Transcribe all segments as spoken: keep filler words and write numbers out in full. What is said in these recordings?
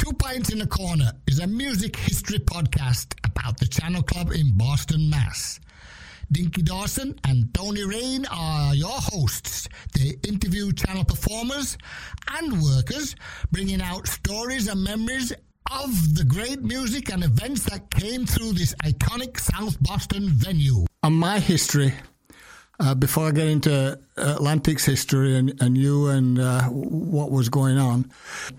Two Pints in a Corner is a music history podcast about the Channel Club in Boston, Mass. Dinky Dawson and Tony Rain are your hosts. They interview channel performers and workers, bringing out stories and memories of the great music and events that came through this iconic South Boston venue. On my history, uh, before I get into Atlantic's history and, and you and uh, what was going on,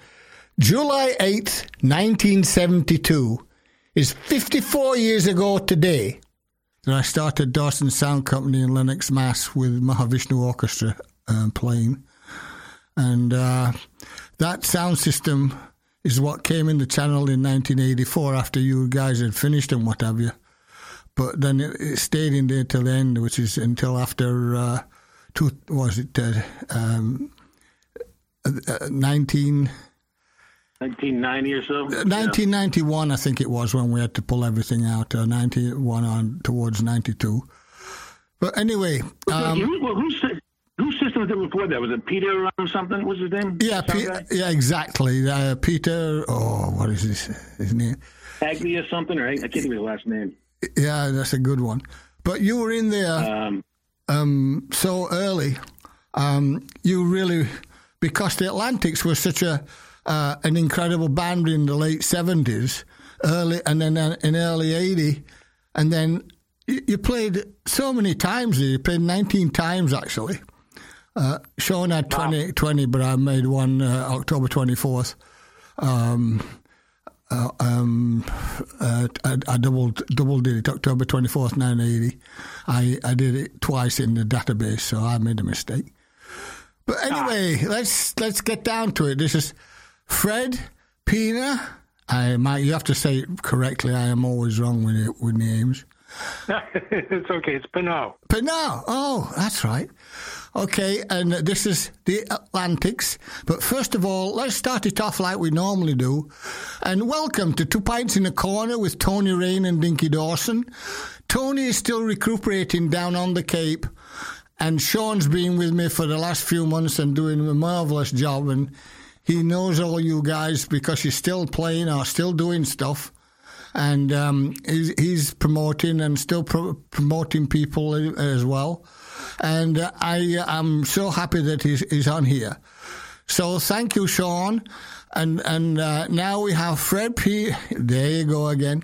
July eighth, nineteen seventy-two is fifty-four years ago today that I started Dawson Sound Company in Lennox, Mass with Mahavishnu Orchestra uh, playing. And uh, that sound system is what came in the channel in nineteen eighty-four after you guys had finished and what have you. But then it, it stayed in there till the end, which is until after, uh, two, was it, uh, um, uh, nineteen... nineteen ninety or so? nineteen ninety-one, yeah. I think it was, when we had to pull everything out. Uh, ninety-one on towards ninety-two. But anyway... Um, well, whose, whose system was it before that? Was it Peter um, something? What's his name? Yeah, Pe- yeah, exactly. Uh, Peter... Oh, what is his, his name? Agnew or something? Or I can't think of his last name. Yeah, that's a good one. But you were in there um, um, so early. Um, you really... Because the Atlantics were such a... Uh, an incredible band in the late seventies, early, and then uh, in early eighty, and then you, you played so many times. You played nineteen times actually. Uh, Sean had twenty, wow. twenty, but I made one uh, October twenty-fourth. Um, uh, um, uh, I, I doubled double did it October twenty-fourth, nineteen eighty. I I did it twice in the database, so I made a mistake. But anyway, ah. let's let's get down to it. This is Fred Pina. I might. You have to say it correctly. I am always wrong with it, with names. It's okay. It's Pinot. Pinot. Oh, that's right. Okay, and this is the Atlantics. But first of all, let's start it off like we normally do. And welcome to Two Pints in a Corner with Tony Rain and Dinky Dawson. Tony is still recuperating down on the Cape, and Sean's been with me for the last few months and doing a marvellous job. And he knows all you guys because he's still playing or still doing stuff. And um, he's, he's promoting and still pro- promoting people as well. And uh, I am so happy that he's, he's on here. So thank you, Sean. And and uh, now we have Fred P. There you go again.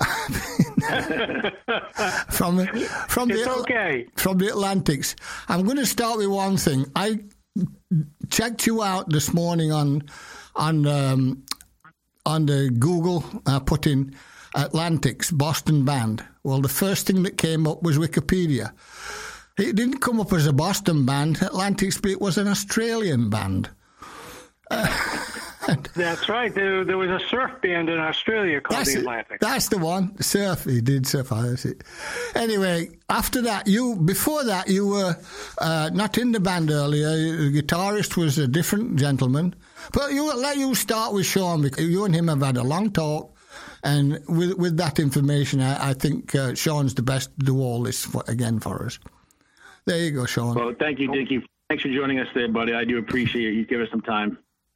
from from it's the okay. from the Atlantics. I'm going to start with one thing. I checked you out this morning on on um, on the Google. I uh, put in Atlantics Boston band. Well, the first thing that came up was Wikipedia. It didn't come up as a Boston band. Atlantics, but it was an Australian band. Uh, That's right. There, there was a surf band in Australia called the Atlantics. That's the one. Surf. He did surf. That's it. Anyway, after that, you before that, you were uh, not in the band earlier. The guitarist was a different gentleman. But you let you start with Sean, because you and him have had a long talk. And with with that information, I, I think uh, Sean's the best to do all this for, again for us. There you go, Sean. Well, thank you, Dinky. Thanks for joining us there, buddy. I do appreciate it. You give us some time.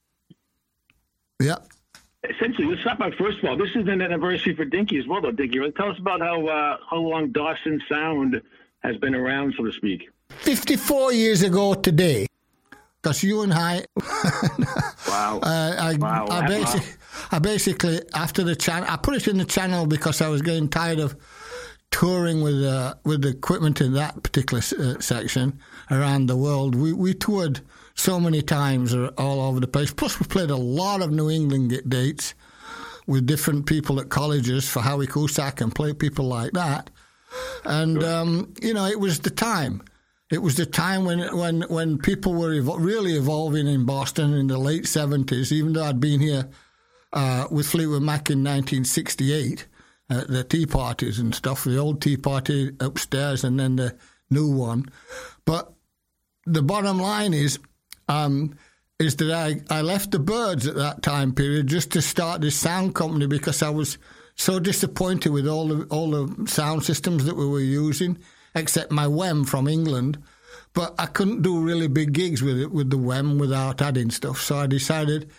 Yeah. Essentially, let's start by, first of all, this is an anniversary for Dinky as well, though, Dinky. Tell us about how uh, how long Dawson Sound has been around, so to speak. fifty-four years ago today. Because you and I... wow. Uh, I, wow. I, basi- I basically, after the channel... I put it in the channel because I was getting tired of touring with uh, with the equipment in that particular uh, section around the world. We we toured so many times all over the place. Plus, we played a lot of New England dates with different people at colleges for Howie Cusack and play people like that. And, um, you know, it was the time. It was the time when when, when people were evo- really evolving in Boston in the late seventies, even though I'd been here uh, with Fleetwood Mac in nineteen sixty-eight. At the tea parties and stuff, the old tea party upstairs and then the new one. But the bottom line is um, is that I, I left the Byrds at that time period just to start this sound company because I was so disappointed with all the, all the sound systems that we were using, except my W E M from England. But I couldn't do really big gigs with it, with the W E M without adding stuff. So I decided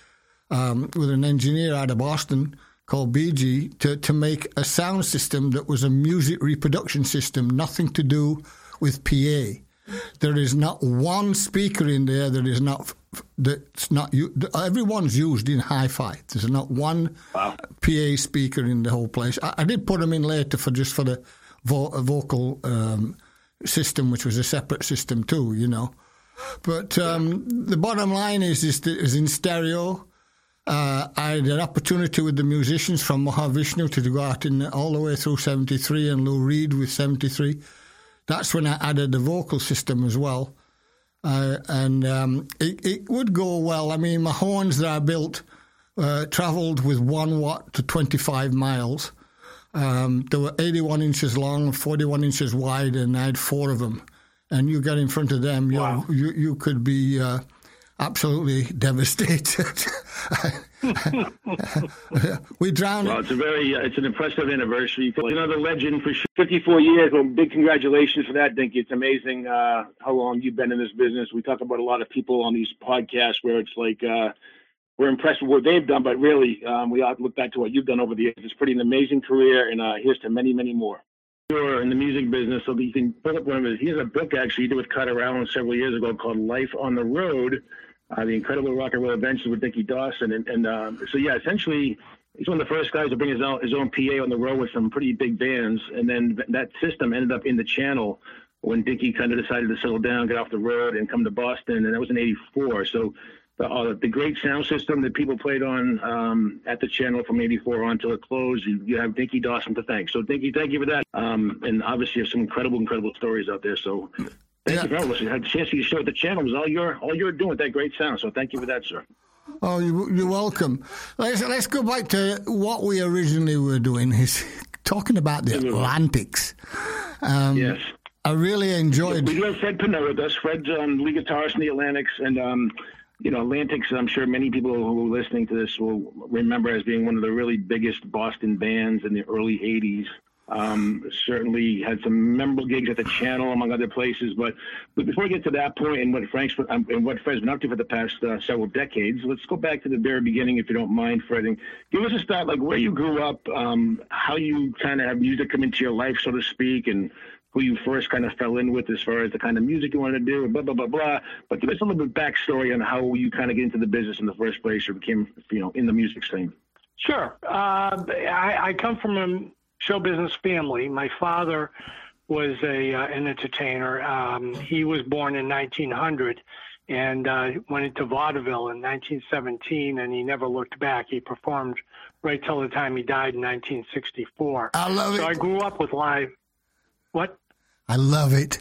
um, with an engineer out of Boston called B G to, to make a sound system that was a music reproduction system, nothing to do with P A. There is not one speaker in there that is not that's not everyone's used in hi-fi. There's not one wow. P A speaker in the whole place. I, I did put them in later for just for the vo- vocal um, system, which was a separate system too, you know. But um, the bottom line is is, that is in stereo. Uh, I had an opportunity with the musicians from Mahavishnu to go out in all the way through seventy-three and Lou Reed with seventy-three. That's when I added the vocal system as well. Uh, and um, it, it would go well. I mean, my horns that I built uh, travelled with one watt to twenty-five miles. Um, they were eighty-one inches long, forty-one inches wide, and I had four of them. And you get in front of them, wow. you, you you could be uh, absolutely devastated. We drowned. Well, it's a very, uh, it's an impressive anniversary. It's another legend for sure. fifty-four years. Well, big congratulations for that, Dinky. It's amazing uh, how long you've been in this business. We talk about a lot of people on these podcasts where it's like uh, we're impressed with what they've done, but really um, we ought to look back to what you've done over the years. It's pretty an amazing career, and uh, here's to many, many more. You're in the music business, so you can pull up one of his. He has a book actually he did with Cutter Allen several years ago called Life on the Road. Uh, the Incredible Rock and Roll Adventures with Dinky Dawson. And, and um, so, yeah, essentially, he's one of the first guys to bring his own, his own P A on the road with some pretty big bands. And then that system ended up in the channel when Dinky kind of decided to settle down, get off the road, and come to Boston. And that was in eighty-four. So the, uh, the great sound system that people played on um, at the channel from eighty-four on until it closed, you, you have Dinky Dawson to thank. So, Dinky, thank you for that. Um, and obviously, you have some incredible, incredible stories out there. So thank yeah. you for all listening. I had the chance to show at the channel. It was all you're, all you're doing with that great sound. So thank you for that, sir. Oh, you, you're welcome. Let's, let's go back to what we originally were doing, is talking about the Atlantics. Um, yes. I really enjoyed... We do have Fred Pinot with us. Fred's um, lead guitarist in the Atlantics. And, um, you know, Atlantics, I'm sure many people who are listening to this will remember as being one of the really biggest Boston bands in the early eighties. Um, certainly had some memorable gigs at the channel, among other places. But, but before we get to that point and what Frank's um, and what Fred's been up to for the past uh, several decades, let's go back to the very beginning, if you don't mind, Fred, and give us a start, like where you grew up, um, how you kind of have music come into your life, so to speak, and who you first kind of fell in with as far as the kind of music you wanted to do, and blah, blah, blah, blah. But give us a little bit backstory on how you kind of get into the business in the first place or became, you know, in the music scene. Sure. Uh, I, I come from a show business family. My father was a uh, an entertainer. Um, he was born in nineteen hundred and uh, went into vaudeville in nineteen seventeen, and he never looked back. He performed right till the time he died in nineteen sixty-four. I love it. So I grew up with live. What? I love it.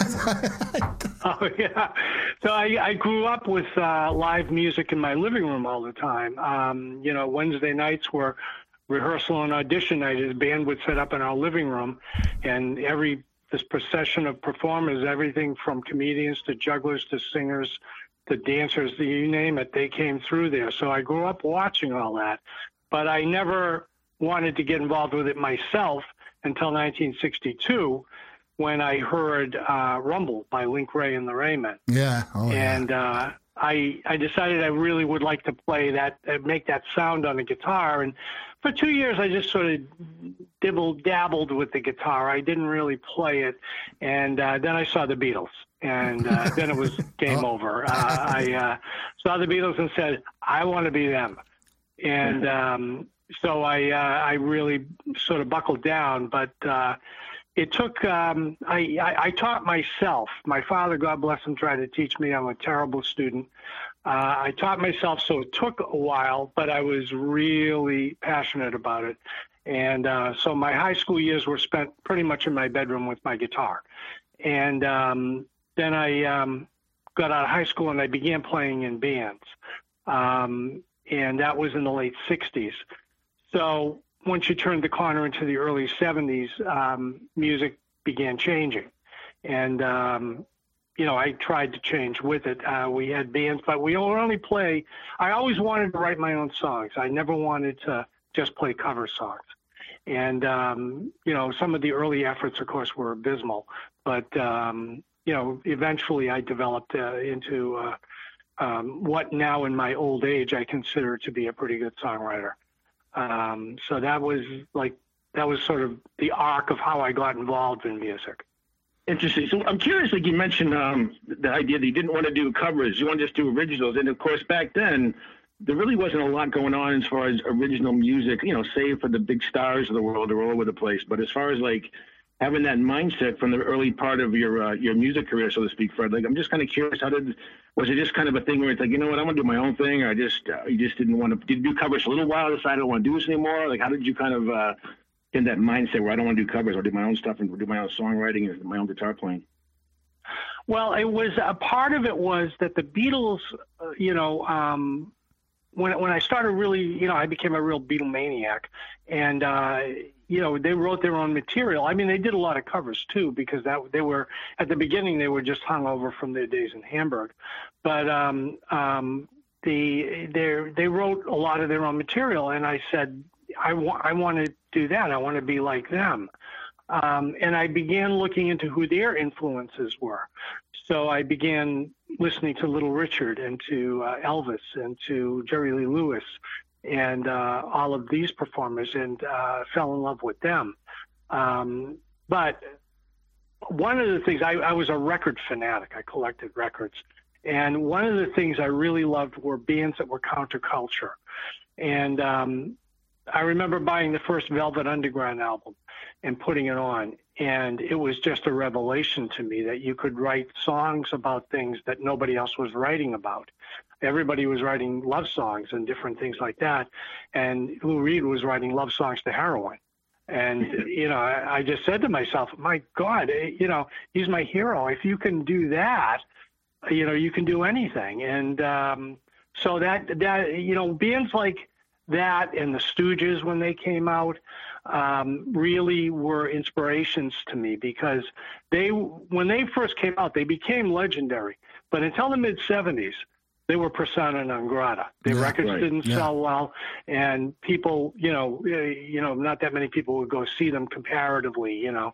Oh, yeah. So I, I grew up with uh, live music in my living room all the time. Um, you know, Wednesday nights were rehearsal and audition night. His band would set up in our living room, and every this procession of performers, everything from comedians to jugglers to singers to dancers, you name it, they came through there. So I grew up watching all that, but I never wanted to get involved with it myself until nineteen sixty-two, when I heard uh, Rumble by Link Wray and the Raymen. Yeah. Oh, and yeah. Uh, I I decided I really would like to play that, uh, make that sound on the guitar. And for two years, I just sort of dibble dabbled with the guitar. I didn't really play it. And uh, then I saw the Beatles. And uh, then it was game oh. over. Uh, I uh, saw the Beatles and said, I want to be them. And um, so I, uh, I really sort of buckled down. But uh, it took, um, I, I, I taught myself. My father, God bless him, tried to teach me. I'm a terrible student. Uh, I taught myself, so it took a while, but I was really passionate about it. And uh, so my high school years were spent pretty much in my bedroom with my guitar. And um, then I um, got out of high school and I began playing in bands. Um, and that was in the late sixties. So once you turned the corner into the early seventies, um, music began changing. And, um, you know, I tried to change with it. Uh, we had bands, but we would only play. I always wanted to write my own songs. I never wanted to just play cover songs. And, um, you know, some of the early efforts, of course, were abysmal. But, um, you know, eventually I developed uh, into uh, um, what now in my old age I consider to be a pretty good songwriter. Um, so that was like, that was sort of the arc of how I got involved in music. Interesting. So I'm curious, like you mentioned, um, the idea that you didn't want to do covers, you want to just do originals. And of course, back then, there really wasn't a lot going on as far as original music, you know, save for the big stars of the world are all over the place. But as far as like having that mindset from the early part of your uh, your music career, so to speak, Fred, like I'm just kind of curious, how did, was it just kind of a thing where it's like, you know what, I'm going to do my own thing, or I just, uh, you just didn't want to, did you do covers for a little while, decided I don't want to do this anymore? Like, how did you kind of uh, get in that mindset where I don't want to do covers, or do my own stuff and do my own songwriting and my own guitar playing? Well, it was, a part of it was that the Beatles, uh, you know, um, when when I started really, you know, I became a real Beatlemaniac, and uh, you know, they wrote their own material. I mean, they did a lot of covers too, because that they were at the beginning they were just hung over from their days in Hamburg, but um, um, the they they wrote a lot of their own material, and I said, I want I want to do that. I want to be like them. Um, and I began looking into who their influences were. So I began listening to Little Richard and to uh, Elvis and to Jerry Lee Lewis and uh, all of these performers, and uh, fell in love with them. Um, but one of the things, I, I was a record fanatic. I collected records. And one of the things I really loved were bands that were counterculture. And um, I remember buying the first Velvet Underground album and putting it on. And it was just a revelation to me that you could write songs about things that nobody else was writing about. Everybody was writing love songs and different things like that. And Lou Reed was writing love songs to heroin. And, you know, I, I just said to myself, my God, you know, he's my hero. If you can do that, you know, you can do anything. And um, so that, that, you know, bands like that and the Stooges, when they came out, um, really were inspirations to me, because they, when they first came out, they became legendary. But until the mid seventies, they were persona non grata. Their yeah, records right. didn't yeah. sell well, and people, you know, you know, not that many people would go see them comparatively, you know.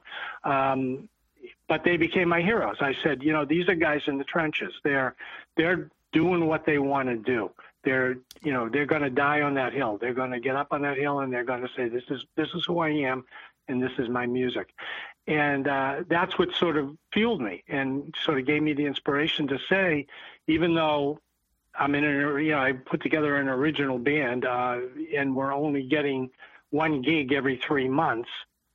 Um, but they became my heroes. I said, you know, these are guys in the trenches. They're they're doing what they want to do. They're, you know, they're going to die on that hill. They're going to get up on that hill, and they're going to say, this is this is who I am, and this is my music. And uh, that's what sort of fueled me and sort of gave me the inspiration to say, even though I'm in an, you know, I put together an original band, uh, and we're only getting one gig every three months,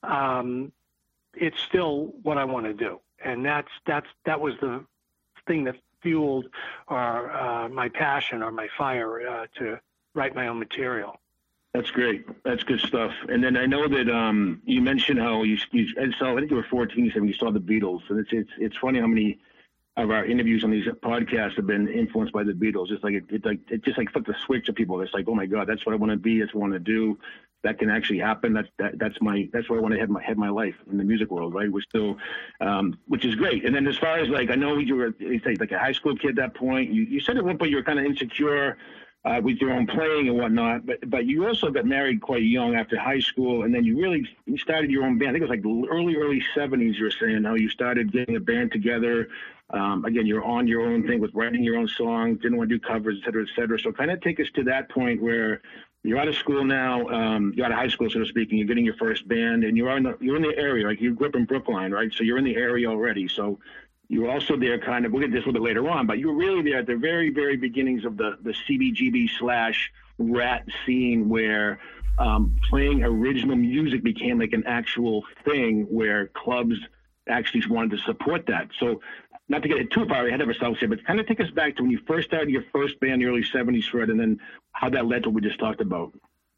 um, it's still what I want to do. And that's, that's, that was the thing that fueled or uh, my passion or my fire uh, to write my own material. That's great. That's good stuff. And then I know that um, you mentioned how you, you and so I think you were fourteen when you saw the Beatles, and it's it's it's funny how many of our interviews on these podcasts have been influenced by the Beatles. It's like it, it like it just like flipped the switch to people. It's like, oh my God, that's what I want to be. That's what I want to do. That can actually happen. That's that, that's my that's where I want to head my head my life in the music world, right? We're still, um, which is great. And then as far as like, I know you were like a high school kid at that point. You you said at one point you were kind of insecure uh, with your own playing and whatnot, but but you also got married quite young after high school, and then you really you started your own band. I think it was like the early early seventies. You were saying how you started getting a band together. Um, again, you're on your own thing with writing your own songs, didn't want to do covers, et cetera, et cetera. So kind of take us to that point where you're out of school now, um, you're out of high school, so to speak, and you're getting your first band, and you're in the, you're in the area, like you grew up in Brookline, right? So you're in the area already. So you were also there kind of, we'll get this a little bit later on, but you were really there at the very, very beginnings of the, the C B G B slash rat scene where um, playing original music became like an actual thing where clubs actually wanted to support that. So not to get it too far ahead of ourselves here, but kind of take us back to when you first started your first band in the early seventies, Fred, and then how that led to what we just talked about.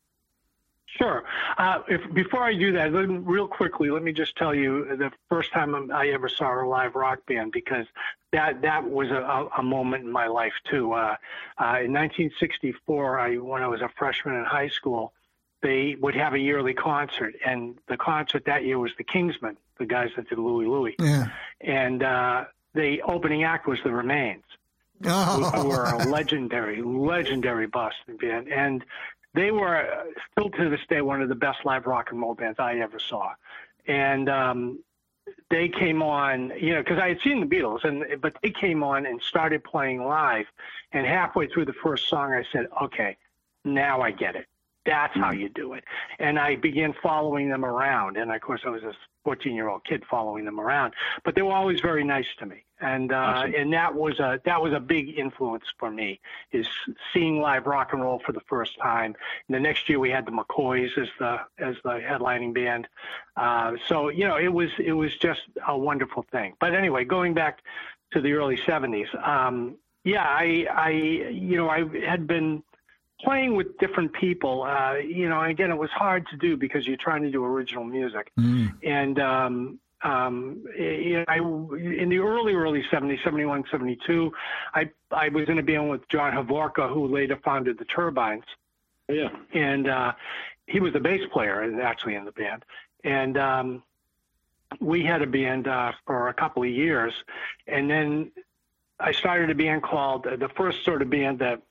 Sure. Uh, if before I do that, let me, real quickly, let me just tell you the first time I ever saw a live rock band, because that that was a, a moment in my life too. Uh, uh, in nineteen sixty-four, I when I was a freshman in high school, they would have a yearly concert, and the concert that year was the Kingsmen, the guys that did Louie Louie. Yeah. And uh, the opening act was the Remains, oh. who were a legendary, legendary Boston band. And they were uh, still to this day one of the best live rock and roll bands I ever saw. And um, they came on, you know, because I had seen the Beatles, and but they came on and started playing live. And halfway through the first song, I said, okay, now I get it. That's how you do it. And I began following them around. And, of course, I was a fourteen-year-old kid following them around. But they were always very nice to me. And uh, awesome. and that was a that was a big influence for me, is seeing live rock and roll for the first time. And the next year we had the McCoys as the as the headlining band. Uh, so, you know, it was it was just a wonderful thing. But anyway, going back to the early seventies, um, yeah, I, I, you know, I had been playing with different people, uh, you know, and again, it was hard to do because you're trying to do original music. Mm. And, um, um, you know, I, in the early, early seventies, seventy-one, seventy-two, I, I was in a band with John Havorka, who later founded the Turbines. Yeah. And, uh, he was the bass player actually in the band. And, um, we had a band, uh, for a couple of years. And then I started a band called, uh, the first sort of band that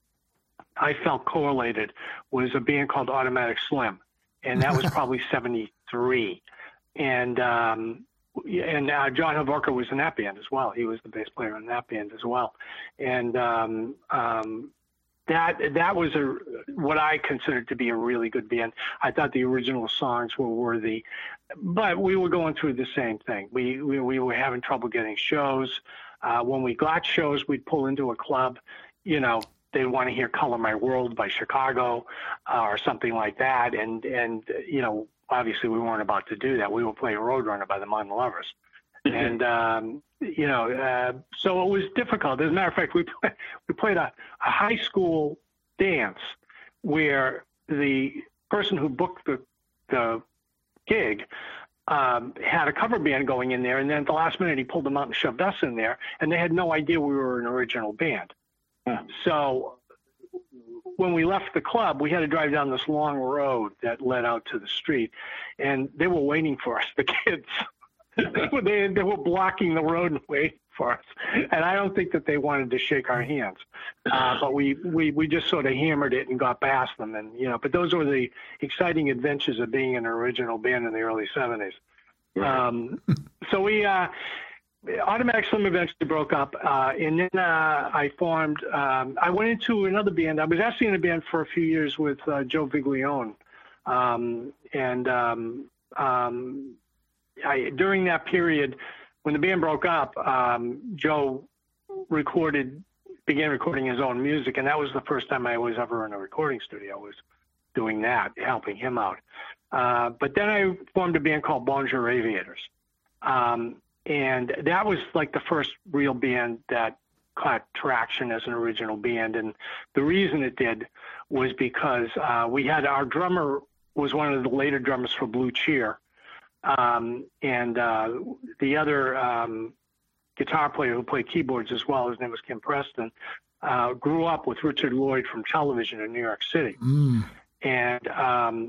I felt correlated was a band called Automatic Slim, and that was probably seventy-three. And um, and uh, John Havorka was in that band as well. He was the bass player in that band as well. And um, um, that that was a what I considered to be a really good band. I thought the original songs were worthy, but we were going through the same thing. We we, we were having trouble getting shows. Uh, when we got shows, we'd pull into a club, you know. They'd want to hear "Color My World" by Chicago, uh, or something like that, and and you know, obviously we weren't about to do that. We were playing Roadrunner by the Modern Lovers, and um, you know, uh, so it was difficult. As a matter of fact, we play, we played a, a high school dance where the person who booked the the gig um, had a cover band going in there, and then at the last minute he pulled them out and shoved us in there, and they had no idea we were an original band. So when we left the club, we had to drive down this long road that led out to the street, and they were waiting for us, the kids. they, they were blocking the road and waiting for us. And I don't think that they wanted to shake our hands. Uh, but we, we, we just sort of hammered it and got past them. And, you know, but those were the exciting adventures of being an original band in the early seventies. Right. Um, so we... Uh, Automatic Slim eventually broke up, uh, and then uh, I formed, um, I went into another band. I was actually in a band for a few years with uh, Joe Viglione. Um, and um, um, I, during that period, when the band broke up, um, Joe recorded, began recording his own music, and that was the first time I was ever in a recording studio. I was doing that, helping him out. Uh, but then I formed a band called Bonjour Aviators. Um, And that was like the first real band that caught traction as an original band. And the reason it did was because uh, we had our drummer was one of the later drummers for Blue Cheer. Um, and uh, the other um, guitar player who played keyboards as well, his name was Kim Preston, uh, grew up with Richard Lloyd from television in New York City. Mm. And um,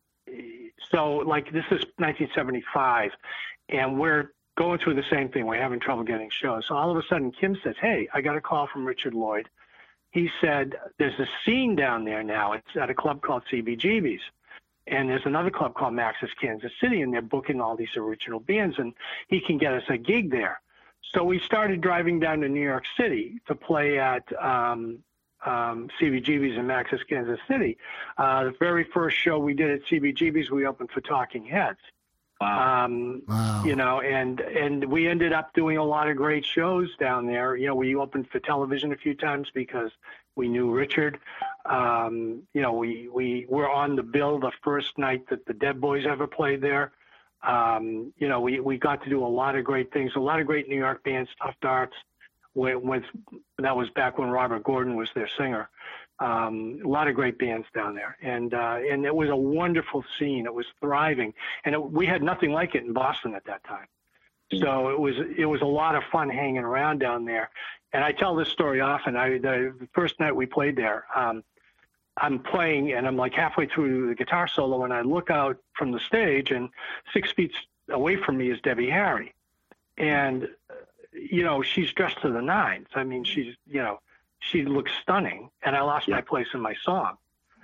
so, like, this is nineteen seventy-five, and we're going through the same thing. We're having trouble getting shows. So all of a sudden, Kim says, hey, I got a call from Richard Lloyd. He said, there's a scene down there now. It's at a club called C B G B's. And there's another club called Max's Kansas City, and they're booking all these original bands, and he can get us a gig there. So we started driving down to New York City to play at um, um, C B G B's in Max's Kansas City. Uh, the very first show we did at C B G B's, we opened for Talking Heads. Wow. Um, wow. You know, and, and we ended up doing a lot of great shows down there. You know, we opened for television a few times because we knew Richard. Um, you know, we, we were on the bill the first night that the Dead Boys ever played there. Um, you know, we, we got to do a lot of great things, a lot of great New York bands, Tough Darts, with, with that was back when Robert Gordon was their singer. Um, a lot of great bands down there, and uh, and it was a wonderful scene. It was thriving, and it, we had nothing like it in Boston at that time. So it was it was a lot of fun hanging around down there. And I tell this story often. I the first night we played there, um, I'm playing, and I'm like halfway through the guitar solo, and I look out from the stage, and six feet away from me is Debbie Harry, and you know she's dressed to the nines. I mean, she's you know. She looks stunning, and I lost yeah. my place in my song.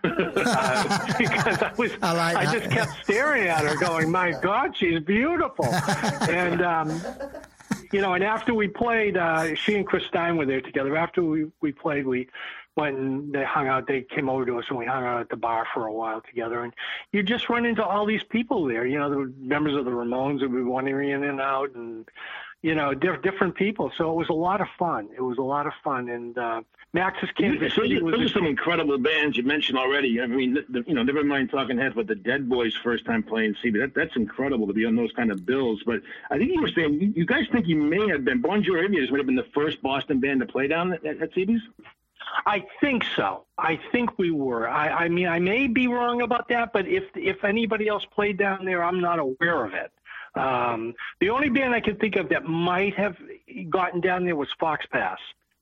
uh, because I was I, like I just kept staring at her, going, "My God, she's beautiful." And um, you know, and after we played, uh, she and Chris Stein were there together. After we we played, we went and they hung out. They came over to us and we hung out at the bar for a while together. And you just run into all these people there. You know, the members of the Ramones would be wandering in and out, and you know, diff- different people. So it was a lot of fun. It was a lot of fun. And uh, Max's Kansas City was. Those are some incredible bands you mentioned already. I mean, the, you know, never mind Talking Heads, but the Dead Boys' first time playing C B. That, that's incredible to be on those kind of bills. But I think you were saying, you, you guys think you may have been, Bon Jovi might have been the first Boston band to play down at, at C B's? I think so. I think we were. I, I mean, I may be wrong about that, but if if anybody else played down there, I'm not aware of it. Um, the only band I can think of that might have gotten down there was Fox Pass,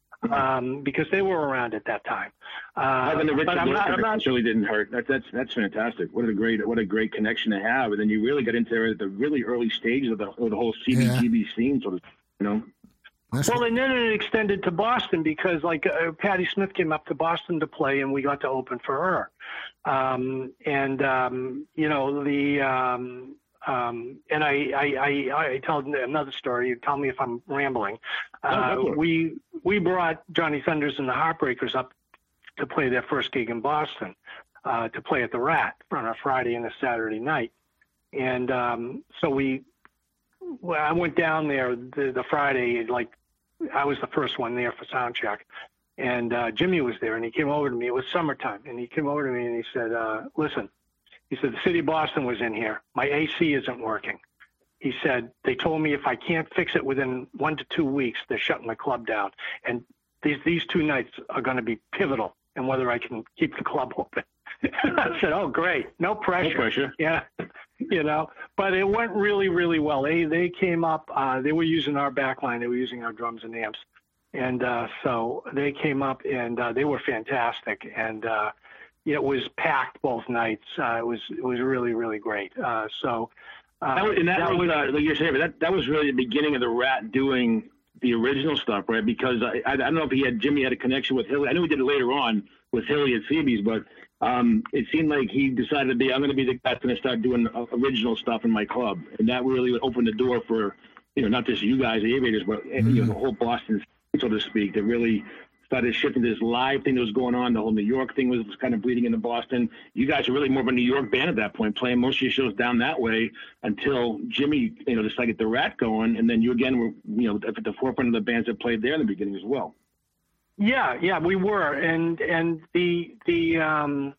um, because they were around at that time. Uh, Having the Richard but I'm not, I'm not, really didn't hurt. That, that's that's fantastic. What a great what a great connection to have. And then you really got into there at the really early stages of the, of the whole C B G B yeah. scene, sort of, you know. That's well, what... and then it extended to Boston because, like, uh, Patti Smith came up to Boston to play, and we got to open for her. Um, and um, you know the. Um, Um, and I, I, I, I tell another story. You tell me if I'm rambling. Uh, oh, we we brought Johnny Thunders and the Heartbreakers up to play their first gig in Boston, uh, to play at the Rat on a Friday and a Saturday night. And um, so we, well, I went down there the, the Friday, like I was the first one there for sound check. And uh, Jimmy was there, and he came over to me. It was summertime, and he came over to me and he said, uh, "Listen." He said, the city of Boston was in here. My A C isn't working. He said, they told me if I can't fix it within one to two weeks, they're shutting my club down. And these these two nights are going to be pivotal in whether I can keep the club open. I said, oh, great. No pressure. No pressure. Yeah. You know, but it went really, really well. They they came up. Uh, they were using our backline. They were using our drums and amps. And uh, so they came up, and uh, they were fantastic. And uh it was packed both nights. Uh, it was it was really really great. Uh, so, uh, that was, and that, that was, was uh, like you're saying, that that was really the beginning of the Rat doing the original stuff, right? Because I, I, I don't know if he had Jimmy had a connection with Hilly. I know he did it later on with Hilly at C B's, but um, it seemed like he decided to be I'm going to be the guy that's going to start doing original stuff in my club, and that really opened the door for you know not just you guys, the Aviators, but mm-hmm. you know the whole Boston, so to speak, that really started shifting to this live thing that was going on. The whole New York thing was, was kind of bleeding into Boston. You guys were really more of a New York band at that point, playing most of your shows down that way until Jimmy, you know, decided to get the Rat going, and then you again were, you know, at the forefront of the bands that played there in the beginning as well. Yeah, yeah, we were, and and the the um,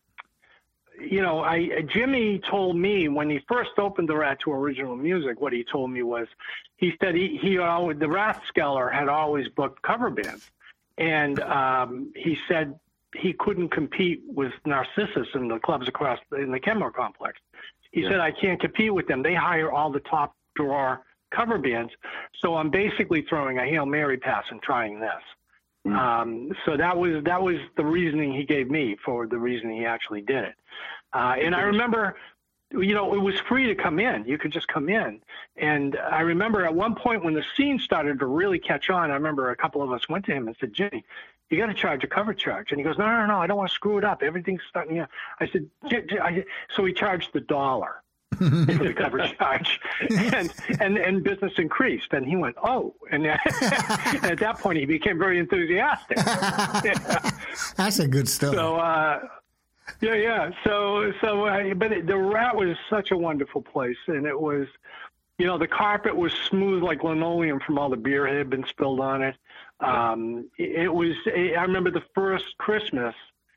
you know, I Jimmy told me when he first opened the Rat to original music, what he told me was, he said he he always, the Rathskeller had always booked cover bands. And um, he said he couldn't compete with Narcissus and the clubs across the, in the Kenmore complex. He yeah. said, I can't compete with them. They hire all the top drawer cover bands. So I'm basically throwing a Hail Mary pass and trying this. Mm. Um, so that was that was the reasoning he gave me for the reason he actually did it. Uh, and I remember, you know, it was free to come in. You could just come in. And I remember at one point when the scene started to really catch on, I remember a couple of us went to him and said, Jimmy, you got to charge a cover charge. And he goes, no, no, no, I don't want to screw it up. Everything's starting. You know. I said, J- J-. I, so he charged the dollar for the cover charge. And, and, and business increased. And he went, oh. And, and at that point, he became very enthusiastic. Yeah. That's a good story. So, uh, Yeah, yeah. So, so, uh, but it, the Rat was such a wonderful place, and it was, you know, the carpet was smooth like linoleum from all the beer that had been spilled on it. Um, it, it was. I remember the first Christmas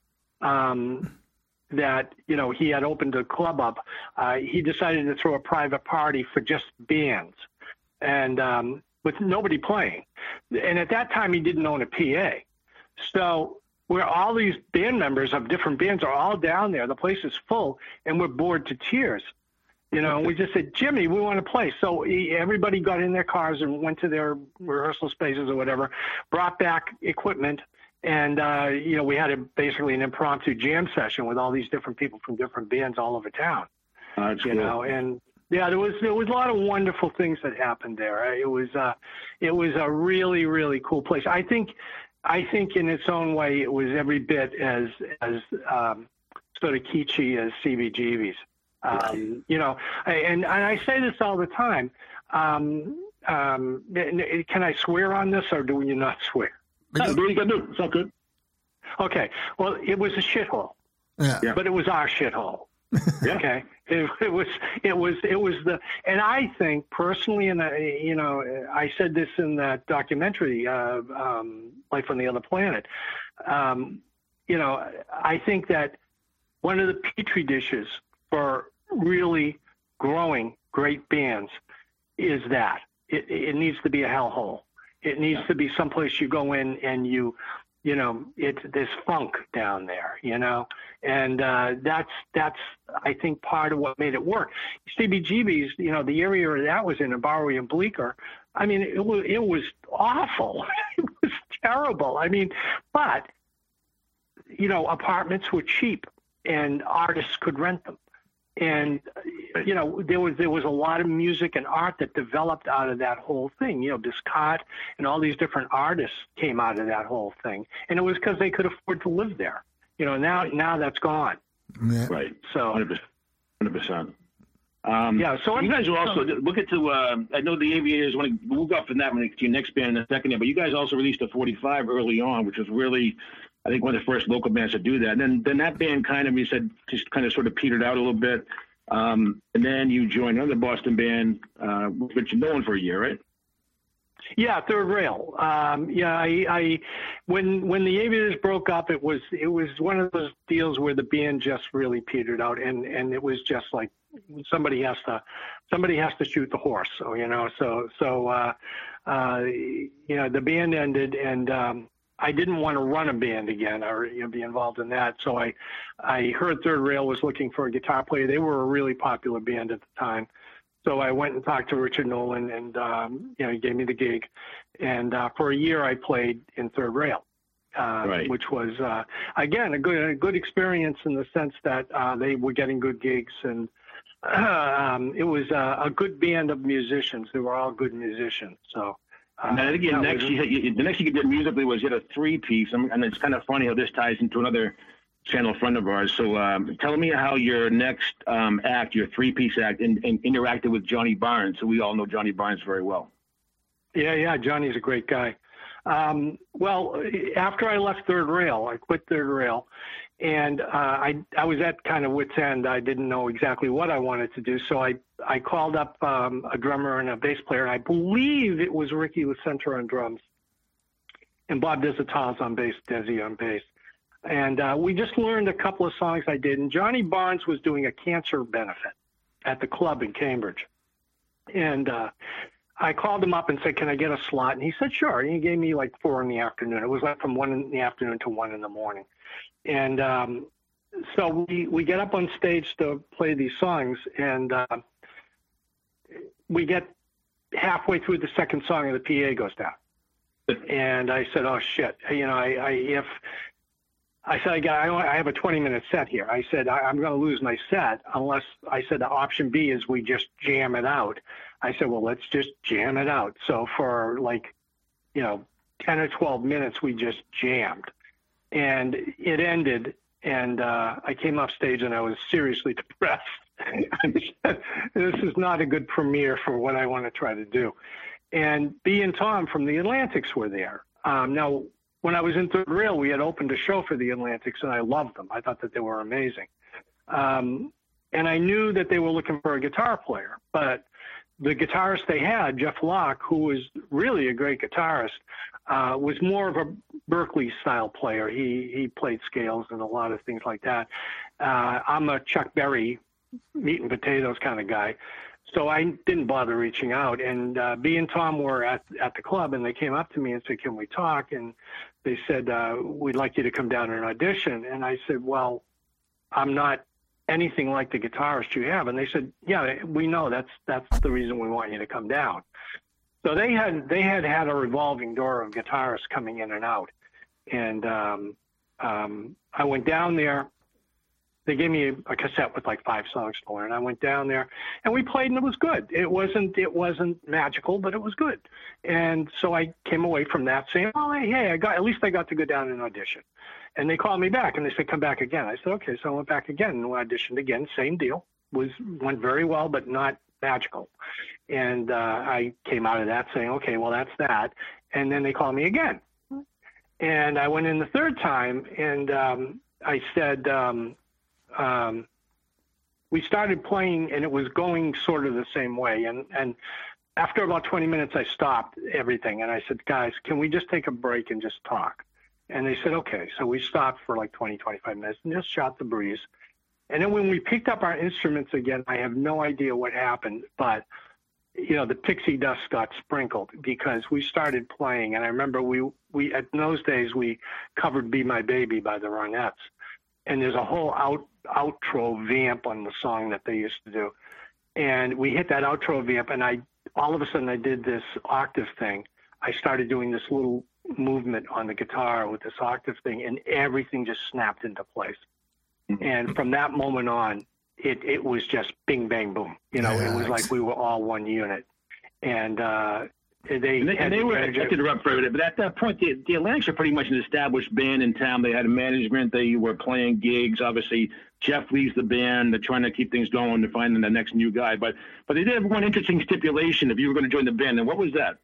um, that you know he had opened a club up. Uh, he decided to throw a private party for just bands, and um, with nobody playing. And at that time, he didn't own a P A, so. Where all these band members of different bands are all down there. The place is full, and we're bored to tears. You know, and we just said, Jimmy, we want to play. So he, everybody got in their cars and went to their rehearsal spaces or whatever, brought back equipment, and, uh, you know, we had a, basically an impromptu jam session with all these different people from different bands all over town. Oh, that's you cool. know, and yeah, there was there was a lot of wonderful things that happened there. It was uh, it was a really, really cool place. I think. I think in its own way, it was every bit as as um, sort of kitschy as C B G B's. Um, you know, and, and I say this all the time. Um, um, can I swear on this, or do you not swear? No, do what you got to do. It's all good. Okay. Well, it was a shithole, Yeah. but it was our shithole. Yeah. Okay. It, it was, it was, it was the, and I think personally, and I, you know, I said this in that documentary, uh, um, Life on the Other Planet. Um, you know, I think that one of the petri dishes for really growing great bands is that it, it needs to be a hellhole. It needs to be someplace you go in and you, you know, it's this funk down there, you know, and uh, that's that's I think part of what made it work. C B G B's, you know, the area that was in, Bowery and Bleecker, I mean, it was it was awful. It was terrible. I mean, but you know, apartments were cheap and artists could rent them. And, you know, there was there was a lot of music and art that developed out of that whole thing. You know, Biscott and all these different artists came out of that whole thing. And it was because they could afford to live there. You know, now now that's gone. Yeah. Right. So, one hundred percent. Um, yeah, so you guys are also, look at to, uh, I know the Aviators want to move up from that one to your next band in a second, but you guys also released a forty-five early on, which was really, I think, one of the first local bands to do that. And then, then that band kind of, you said, just kind of sort of petered out a little bit. Um, and then you joined another Boston band, uh, which you're known for a year, right? Yeah, Third Rail. Um, yeah, I, I when when the Aviators broke up, it was it was one of those deals where the band just really petered out, and, and it was just like somebody has to somebody has to shoot the horse. So you know, so so uh, uh, you know, the band ended, and um, I didn't want to run a band again or you know be involved in that. So I I heard Third Rail was looking for a guitar player. They were a really popular band at the time. So I went and talked to Richard Nolan, and um, you know, he gave me the gig. And uh, for a year, I played in Third Rail, uh, right. which was uh, again a good a good experience in the sense that uh, they were getting good gigs, and uh, um, it was uh, a good band of musicians. They were all good musicians. So. Uh, and I think the next was, you, you, the next you did musically was you had a three piece, and it's kind of funny how this ties into another channel friend of ours. So um, tell me how your next um, act, your three-piece act, in, in, interacted with Johnny Barnes. So we all know Johnny Barnes very well. Yeah, yeah, Johnny's a great guy. Um, well, after I left Third Rail, I quit Third Rail, and uh, I I was at kind of wit's end. I didn't know exactly what I wanted to do, so I, I called up um, a drummer and a bass player, and I believe it was Ricky Lucenter on drums, and Bob Desitals on bass, Desi on bass. And uh, we just learned a couple of songs I did. And Johnny Barnes was doing a cancer benefit at the club in Cambridge. And uh, I called him up and said, can I get a slot? And he said, sure. And he gave me like four in the afternoon. It was like from one in the afternoon to one in the morning. And um, so we, we get up on stage to play these songs. And uh, we get halfway through the second song and the P A goes down. And I said, oh, shit. You know, I, I if... I said, I, got, I have a twenty-minute set here. I said, I, I'm going to lose my set unless, I said, the option B is we just jam it out. I said, well, let's just jam it out. So for like, you know, ten or twelve minutes, we just jammed. And it ended, and uh, I came off stage, and I was seriously depressed. I said, this is not a good premiere for what I want to try to do. And B and Tom from the Atlantics were there. Um, now, when I was in Third Rail, we had opened a show for the Atlantics, and I loved them. I thought that they were amazing. Um, and I knew that they were looking for a guitar player. But the guitarist they had, Jeff Locke, who was really a great guitarist, uh, was more of a Berkeley-style player. He he played scales and a lot of things like that. Uh, I'm a Chuck Berry, meat and potatoes kind of guy. So I didn't bother reaching out. And uh, B and Tom were at, at the club, and they came up to me and said, can we talk? And they said, uh, we'd like you to come down and audition. And I said, well, I'm not anything like the guitarist you have. And they said, yeah, we know that's that's the reason we want you to come down. So they had they had had a revolving door of guitarists coming in and out. And um, um, I went down there. they gave me a, a cassette with like five songs to learn. I went down there and we played, and it was good. It wasn't it wasn't magical, but it was good. And so I came away from that saying, oh, hey, I got at least I got to go down and audition. And they called me back and they said, come back again. I said, okay. So I went back again and auditioned again. Same deal. Was went very well, but not magical. And uh, I came out of that saying, okay, well, that's that. And then they called me again. And I went in the third time, and um, I said, um, um, we started playing, and it was going sort of the same way. And, and after about twenty minutes, I stopped everything. And I said, guys, can we just take a break and just talk? And they said, okay. So we stopped for like twenty, twenty-five minutes and just shot the breeze. And then when we picked up our instruments again, I have no idea what happened, but, you know, the pixie dust got sprinkled because we started playing. And I remember we, we in those days, we covered Be My Baby by the Ronettes. And there's a whole out, outro vamp on the song that they used to do. And we hit that outro vamp, and I all of a sudden I did this octave thing. I started doing this little movement on the guitar with this octave thing, and everything just snapped into place. And from that moment on, it, it was just bing, bang, boom. You know, yeah, it was like we were all one unit. And uh, they and they, and they were, I have to interrupt for a minute, but at that point, the, the Atlantics are pretty much an established band in town. They had a management. They were playing gigs. Obviously, Jeff leaves the band. They're trying to keep things going. They're finding the next new guy. But but they did have one interesting stipulation if you were going to join the band. And what was that?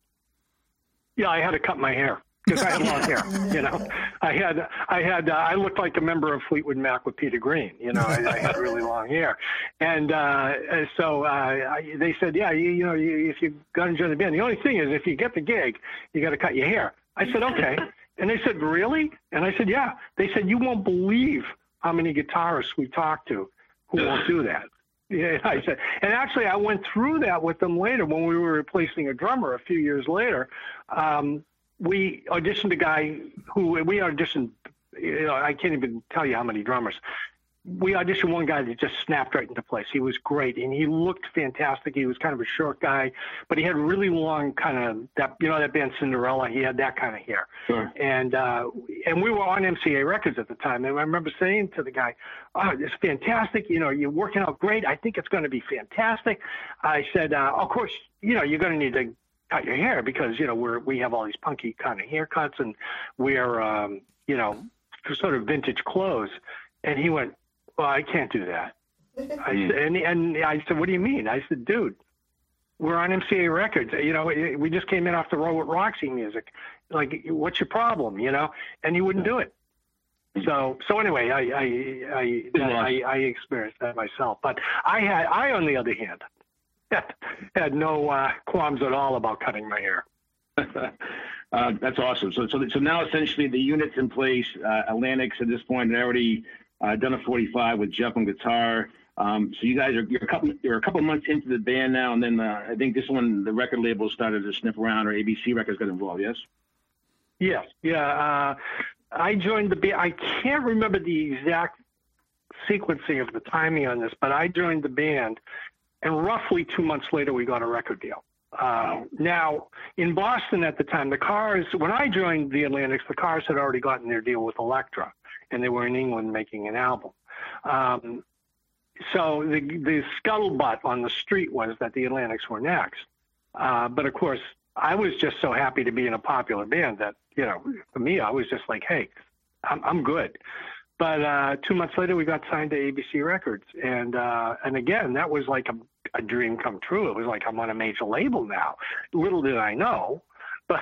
Yeah, I had to cut my hair. Because I had long hair, you know. I had, I had, uh, I looked like a member of Fleetwood Mac with Peter Green, you know. I, I had really long hair, and uh, so uh, I, they said, yeah, you, you know, you, if you're going to join the band, the only thing is if you get the gig, you got to cut your hair. I said, okay, and they said, really? And I said, yeah. They said, you won't believe how many guitarists we talked to who won't do that. Yeah, I said, and actually, I went through that with them later when we were replacing a drummer a few years later. Um, We auditioned a guy who we auditioned, you know, I can't even tell you how many drummers. We auditioned one guy that just snapped right into place. He was great, and he looked fantastic. He was kind of a short guy, but he had really long kind of, that you know, that band Cinderella, he had that kind of hair. Sure. And uh, and we were on M C A Records at the time, and I remember saying to the guy, oh, it's fantastic. You know, you're working out great. I think it's going to be fantastic. I said, uh, of course, you know, you're going to need to cut your hair because, you know, we're, we have all these punky kind of haircuts and we're, um, you know, sort of vintage clothes. And he went, well, I can't do that. I said, and, and I said, what do you mean? I said, dude, we're on M C A Records. You know, we just came in off the road with Roxy Music. Like, what's your problem? You know? And he wouldn't do it. So, so anyway, I, I, I, I, I experienced that myself, but I had, I, on the other hand, had no uh, qualms at all about cutting my hair. uh, that's awesome. So, so, so now essentially the unit's in place. Uh, Atlantics at this point, they already uh, done a forty-five with Jeff on guitar. Um, so you guys are you're a couple you're a couple months into the band now, and then uh, I think this one the record label started to sniff around, or A B C Records got involved. Yes. Yes. Yeah. Uh, I joined the band. I can't remember the exact sequencing of the timing on this, but I joined the band. And roughly two months later, we got a record deal. Uh, now, in Boston at the time, the Cars, when I joined the Atlantics, the Cars had already gotten their deal with Elektra, and they were in England making an album. Um, so the, the scuttlebutt on the street was that the Atlantics were next. Uh, but, of course, I was just so happy to be in a popular band that, you know, for me, I was just like, hey, I'm, I'm good. But uh, two months later, we got signed to A B C Records. And, uh, and again, that was like a, a dream come true. It was like I'm on a major label now. Little did I know, but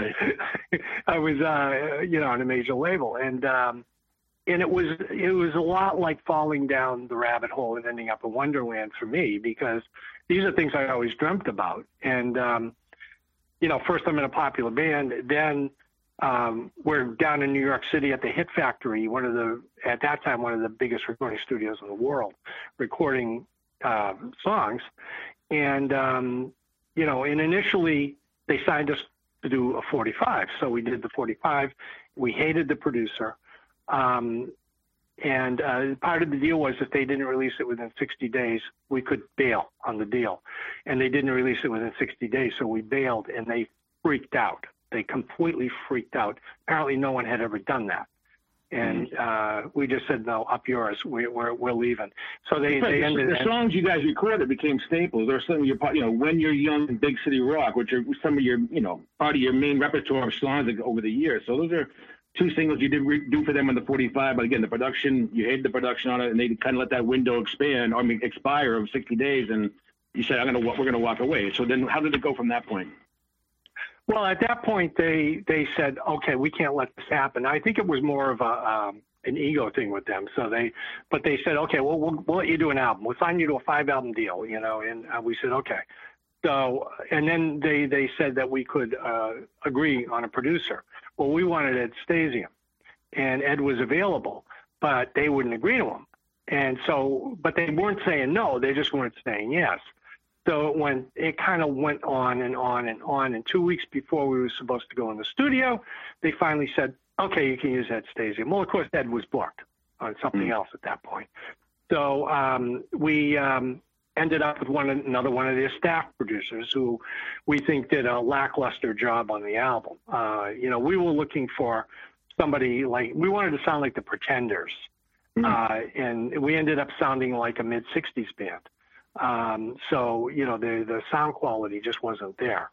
I was, uh, you know, on a major label. And um, and it was it was a lot like falling down the rabbit hole and ending up in Wonderland for me, because these are things I always dreamt about. And, um, you know, first I'm in a popular band, then Um, we're down in New York City at the Hit Factory, one of the, at that time, one of the biggest recording studios in the world, recording uh, songs. And, um, you know, and initially they signed us to do a forty-five. So we did the forty-five. We hated the producer. Um, and uh, part of the deal was if they didn't release it within sixty days, we could bail on the deal. And they didn't release it within sixty days, so we bailed, and they freaked out. They completely freaked out. Apparently no one had ever done that. And uh, we just said, no, up yours. We, we're we're leaving. So they, But they the, ended. the songs you guys recorded became staples. There's some of your, you know, When You're Young and Big City Rock, which are some of your, you know, part of your main repertoire of songs over the years. So those are two singles you did re- do for them on the forty-five. But again, the production, you hated the production on it, and they kind of let that window expand, I mean, expire of sixty days, and you said, I'm gonna, we're gonna walk away. So then, how did it go from that point? Well, at that point, they they said, okay, we can't let this happen. I think it was more of a um, an ego thing with them. So they, but they said, okay, well, we'll we'll let you do an album. We'll sign you to a five album deal, you know. And uh, we said, okay. So, and then they they said that we could uh, agree on a producer. Well, we wanted Ed Stasium, and Ed was available, but they wouldn't agree to him. And so, but they weren't saying no. They just weren't saying yes. So it went, it kind of went on and on and on. And two weeks before we were supposed to go in the studio, they finally said, okay, you can use Ed Stasium. Well, of course, Ed was booked on something mm-hmm. else at that point. So um, we um, ended up with one another one of their staff producers who we think did a lackluster job on the album. Uh, you know, we were looking for somebody like, we wanted to sound like the Pretenders. Mm-hmm. Uh, and we ended up sounding like a mid-sixties band. Um, so, you know, the, the sound quality just wasn't there.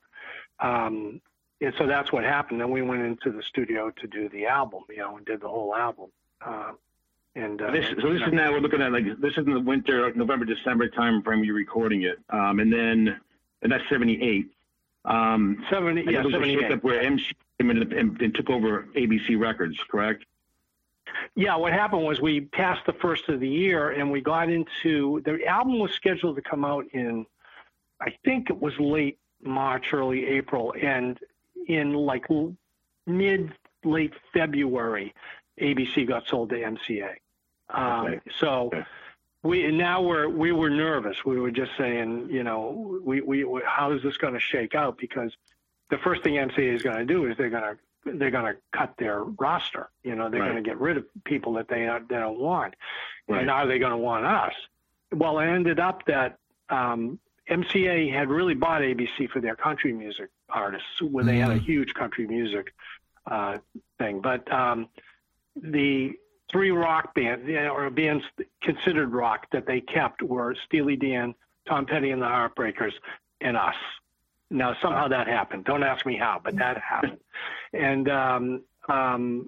Um, and so that's what happened. Then we went into the studio to do the album, you know, and did the whole album. Uh, and uh, this, so this is now we're looking at like, this is in the winter, November, December time frame you're recording it. Um, and then, and that's seventy-eight. Um, seventy, yeah, seventy-eight. Where M C came in and, and took over A B C Records, correct? Yeah, what happened was we passed the first of the year and we got into, the album was scheduled to come out in, I think it was late March, early April, and in like mid, late February, A B C got sold to M C A. Um, okay. So okay. we now we're, we were nervous. We were just saying, you know, we, we, how is this going to shake out? Because the first thing M C A is going to do is they're going to, they're going to cut their roster. You know, they're right. going to get rid of people that they, they don't want. Right. And are they going to want us? Well, it ended up that um, M C A had really bought A B C for their country music artists, where they mm-hmm. had a huge country music uh, thing. But um, the three rock bands, you know, or bands considered rock that they kept were Steely Dan, Tom Petty and the Heartbreakers, and us. Now, somehow that happened. Don't ask me how, but that happened. And um, um,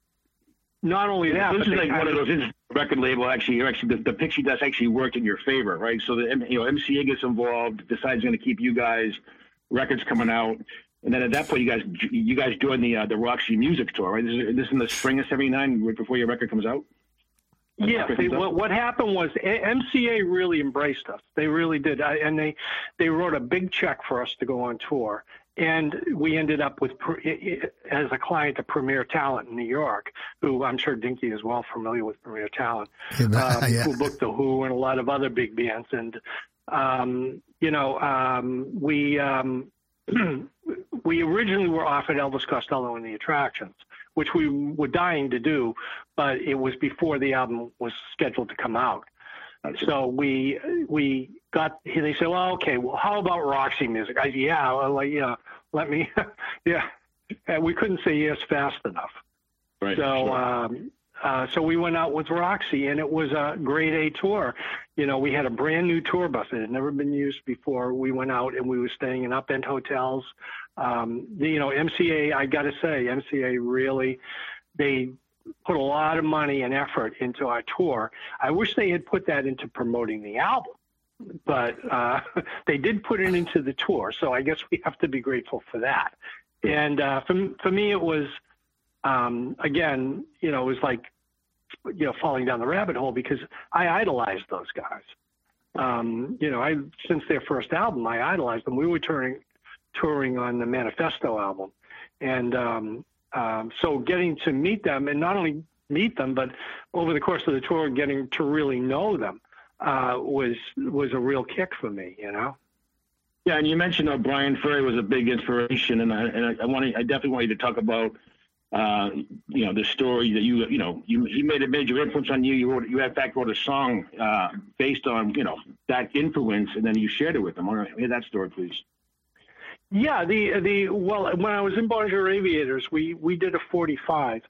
not only that, this but is like one of those record label. Actually, actually, the, the pixie dust actually worked in your favor, right? So the you know M C A gets involved, decides going to keep you guys, records coming out, and then at that point, you guys you guys join the uh, the Roxy Music Tour, right? This is, this is in the spring of seventy-nine, right before your record comes out. Yeah, they, what, what happened was M C A really embraced us. They really did, I, and they they wrote a big check for us to go on tour. And we ended up with, as a client, a Premier Talent in New York, who I'm sure Dinky is well familiar with Premier Talent, um, yeah. who booked The Who and a lot of other big bands. And, um, you know, um, we um, we originally were offered Elvis Costello and the Attractions, which we were dying to do, but it was before the album was scheduled to come out. So we we got. They said, "Well, okay. Well, how about Roxy Music?" I said, "Yeah, well, like, yeah. Let me, yeah." And we couldn't say yes fast enough. Right. So, sure. um, uh, so we went out with Roxy, and it was a grade A tour. You know, we had a brand new tour bus that had never been used before. We went out, and we were staying in up-end hotels. Um, the, you know, M C A. I got to say, M C A really, they. put a lot of money and effort into our tour. I wish they had put that into promoting the album, but uh, they did put it into the tour. So I guess we have to be grateful for that. And uh, for, for me, it was, um, again, you know, it was like, you know, falling down the rabbit hole because I idolized those guys. Um, you know, I since their first album, I idolized them. We were touring, touring on the Manifesto album. And, um, Um, so getting to meet them, and not only meet them, but over the course of the tour, getting to really know them uh, was was a real kick for me, you know. Yeah, and you mentioned uh, Brian Ferry was a big inspiration, and I and I, I want I definitely want you to talk about uh, you know the story that you you know you he made a major influence on you. You wrote you in fact wrote a song uh, based on you know that influence, and then you shared it with them. I want to hear that story, please. Yeah, the the well, when I was in Bon Jour Aviators, we we did a forty-five,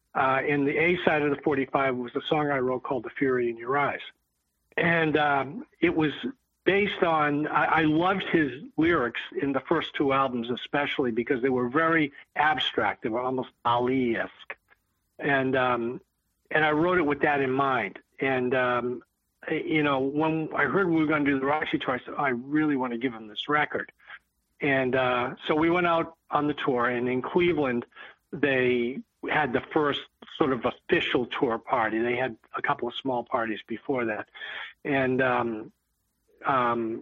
Uh, and the A side of the forty-five was a song I wrote called The Fury in Your Eyes. And um, it was based on, I, I loved his lyrics in the first two albums, especially because they were very abstract. They were almost Ali-esque. And, um, and I wrote it with that in mind. And, um, you know, when I heard we were going to do the Roxy tour, I said, oh, I really want to give him this record. And uh, so we went out on the tour, and in Cleveland, they had the first sort of official tour party. They had a couple of small parties before that. And um, um,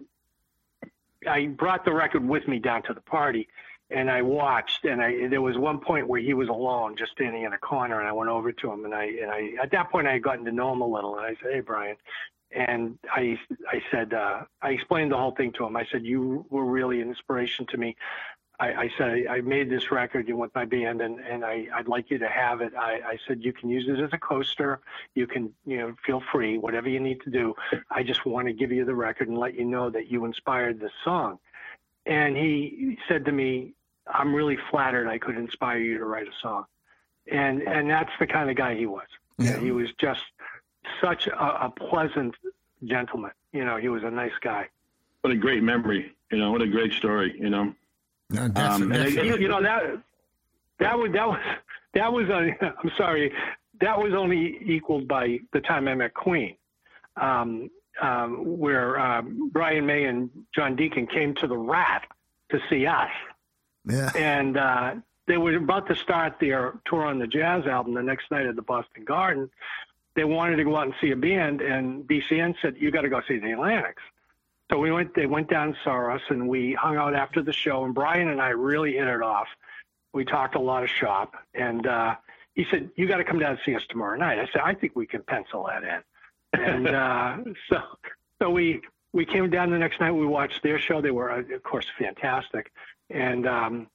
I brought the record with me down to the party, and I watched, and I, there was one point where he was alone, just standing in a corner, and I went over to him, and I, and I, at that point I had gotten to know him a little, and I said, hey, Brian. And I, I said, uh, I explained the whole thing to him. I said, you were really an inspiration to me. I, I said, I, I made this record with my band, and, and I, I'd like you to have it. I, I said, you can use it as a coaster. You can, you know, feel free, whatever you need to do. I just want to give you the record and let you know that you inspired this song. And he said to me, I'm really flattered I could inspire you to write a song. And, and that's the kind of guy he was. Yeah. He was just such a, a pleasant gentleman. You know, he was a nice guy. What a great memory. You know, what a great story, you know. No, that's, Um, and that's, I- You, you know, that that was that was that was uh, I'm sorry, that was only equaled by the time I met Queen, um, um, where um, Brian May and John Deacon came to the Rat to see us, yeah. and uh, they were about to start their tour on the Jazz album the next night at the Boston Garden. They wanted to go out and see a band, and B C N said, you got to go see the Atlantics. So we went, they went down and saw us, and we hung out after the show, and Brian and I really hit it off. We talked a lot of shop, and uh, he said, you got to come down and see us tomorrow night. I said, I think we can pencil that in. And uh, so so we we came down the next night. We watched their show. They were, of course, fantastic. And um,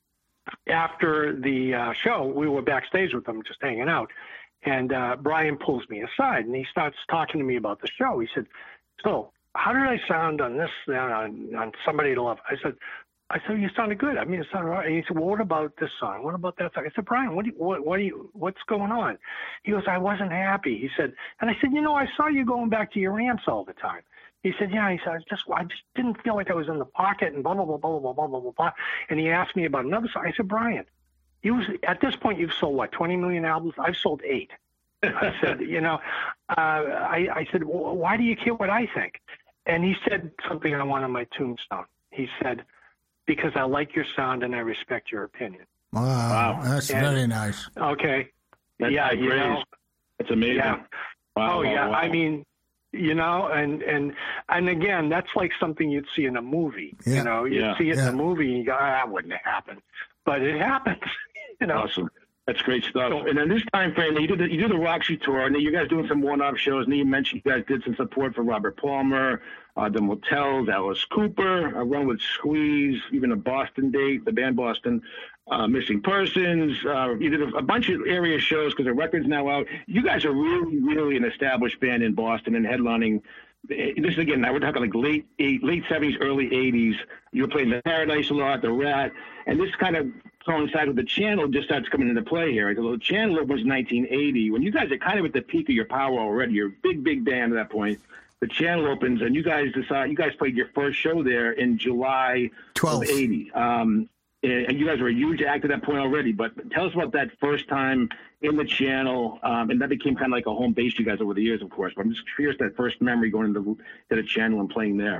after the uh, show, we were backstage with them, just hanging out. And uh, Brian pulls me aside, and he starts talking to me about the show. He said, so how did I sound on this, uh, on, on Somebody to Love? I said, I said, you sounded good. I mean, it sounded all right. And he said, well, what about this song? What about that song? I said, Brian, what do you, what, what do you, what's going on? He goes, I wasn't happy. He said, and I said, you know, I saw you going back to your amps all the time. He said, yeah. He said, I just, I just didn't feel like I was in the pocket and blah, blah, blah, blah, blah, blah, blah, blah, blah. And he asked me about another song. I said, Brian, you was, at this point, you've sold what, twenty million albums? I've sold eight. I said, you know, uh, I, I said, well, why do you care what I think? And he said something I want on my tombstone. He said, because I like your sound and I respect your opinion. Wow, Wow. that's And- very nice. Okay. That's yeah, high you praise. know. That's amazing. Yeah. Wow, Oh, wow, yeah. wow. I mean, you know, and, and, and again, that's like something you'd see in a movie. Yeah. You know, you'd Yeah. see it Yeah. in a movie and you go, ah, that wouldn't happen. But it happens, you know. Awesome. That's great stuff. So- And in this time frame, you did the, you did the Roxy tour, and then you guys doing some one-off shows. And then you mentioned you guys did some support for Robert Palmer, uh, the Motels, Alice Cooper, a run with Squeeze, even a Boston date, the band Boston, uh, Missing Persons. Uh, you did a, a bunch of area shows because the record's now out. You guys are really, really an established band in Boston and headlining. This is again, now we're talking like late eight, late seventies, early eighties. You were playing the Paradise a lot, the Rat, and this kind of coincides with the Channel. Just starts coming into play here. Because the Channel was nineteen eighty when you guys are kind of at the peak of your power already. You're a big, big band at that point. The Channel opens, and you guys decide. You guys played your first show there in July twelve. of eighty. Um, and you guys were a huge act at that point already. But tell us about that first time in the Channel, um, and that became kind of like a home base to you guys over the years, of course. But I'm just curious that first memory going into to the Channel and playing there.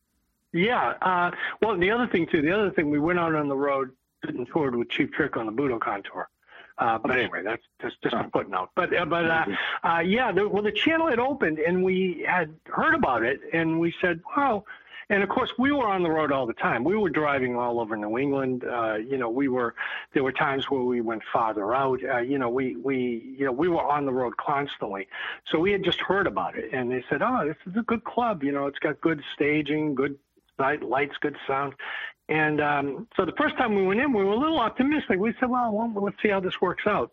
Yeah. Uh, well, the other thing, too, the other thing, we went out on the road and toured with Cheap Trick on the Budokan tour. Uh, but anyway, that's just, just a footnote. But, uh, but uh, uh, yeah, the, well, the Channel had opened, and we had heard about it, and we said, well, and of course, we were on the road all the time. We were driving all over New England. Uh, you know, we were, there were times where we went farther out. Uh, you know, we, we, you know, we were on the road constantly. So we had just heard about it, and they said, oh, this is a good club. You know, it's got good staging, good light, lights, good sound. And um, so the first time we went in, we were a little optimistic. We said, well, well let's see how this works out.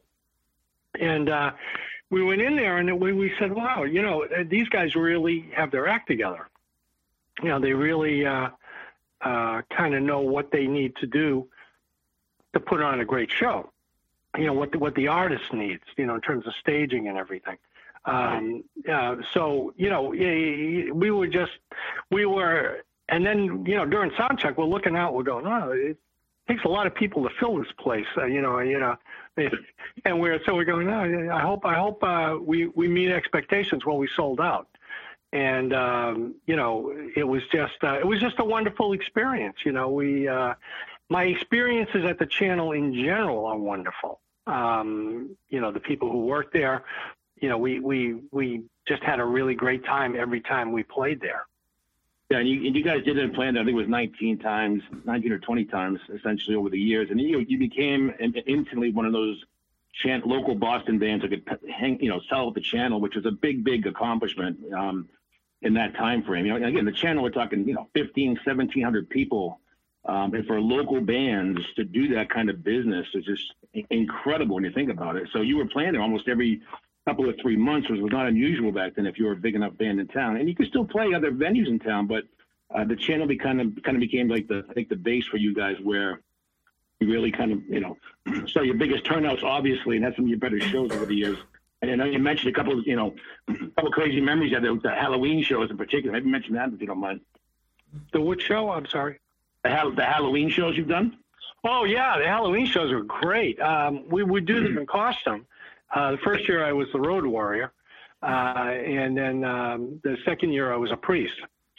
And uh, we went in there, and we, we said, wow, you know, these guys really have their act together. You know, they really uh, uh, kind of know what they need to do to put on a great show. you know, what the, what the artist needs, you know, in terms of staging and everything. Um, uh, so, you know, we were just, we were, and then, you know, during sound check, we're looking out, we're going, oh, it takes a lot of people to fill this place, uh, you know, you know, and we're, so we're going, oh, I hope, I hope uh, we, we meet expectations. Well, we sold out. And, um, you know, it was just, uh, it was just a wonderful experience. You know, we, uh, my experiences at the channel in general are wonderful. Um, you know, the people who work there, you know, we, we, we just had a really great time every time we played there. Yeah, and you, and you guys did it in Atlanta, I think it was nineteen times, nineteen or twenty times, essentially, over the years. And you you became instantly one of those chan- local Boston bands that could hang, you know, sell at the channel, which was a big, big accomplishment um, in that time frame. You know, and again, the channel, we're talking, you know, fifteen, seventeen hundred people. Um, and for local bands to do that kind of business is just incredible when you think about it. So you were playing there almost every couple of three months, which was not unusual back then if you were a big enough band in town. And you could still play other venues in town, but uh, the channel be kind of kind of became like the I think the base for you guys, where you really kind of, you know, saw your biggest turnouts, obviously, and had some of your better shows over the years. And I know you mentioned a couple of, you know, a couple of crazy memories of the, the Halloween shows in particular. Maybe mention that if you don't mind. The what show? I'm sorry. The, ha- the Halloween shows you've done? Oh, yeah, the Halloween shows were great. Um, we would do them in costume. Uh, the first year I was the Road Warrior, uh, and then um, the second year I was a priest.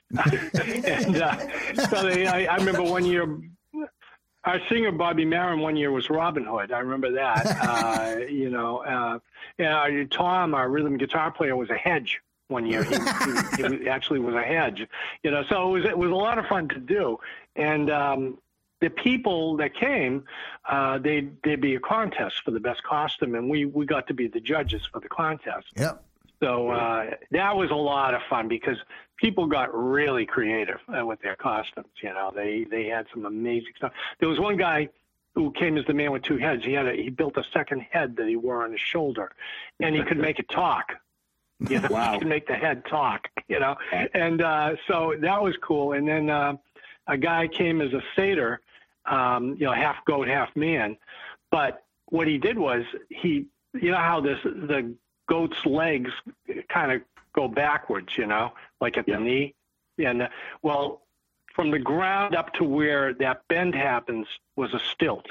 and uh, so they, I, I remember one year, our singer Bobby Marin one year was Robin Hood. I remember that. uh, you know, uh, and Tom, our rhythm guitar player, was a hedge one year. He, he, he actually was a hedge. You know, so it was it was a lot of fun to do, and. Um, The people that came, uh, they'd, there'd be a contest for the best costume, and we, we got to be the judges for the contest. Yep. So uh, that was a lot of fun because people got really creative uh, with their costumes. You know, they, they had some amazing stuff. There was one guy who came as the man with two heads. He had a, he built a second head that he wore on his shoulder, and he could make it talk. You know, wow. He could make the head talk. You know, and uh, so that was cool. And then uh, a guy came as a satyr. Um, you know, half goat, half man. But what he did was he, you know how this the goat's legs kind of go backwards, you know, like at yeah. the knee. And uh, well, from the ground up to where that bend happens was a stilt.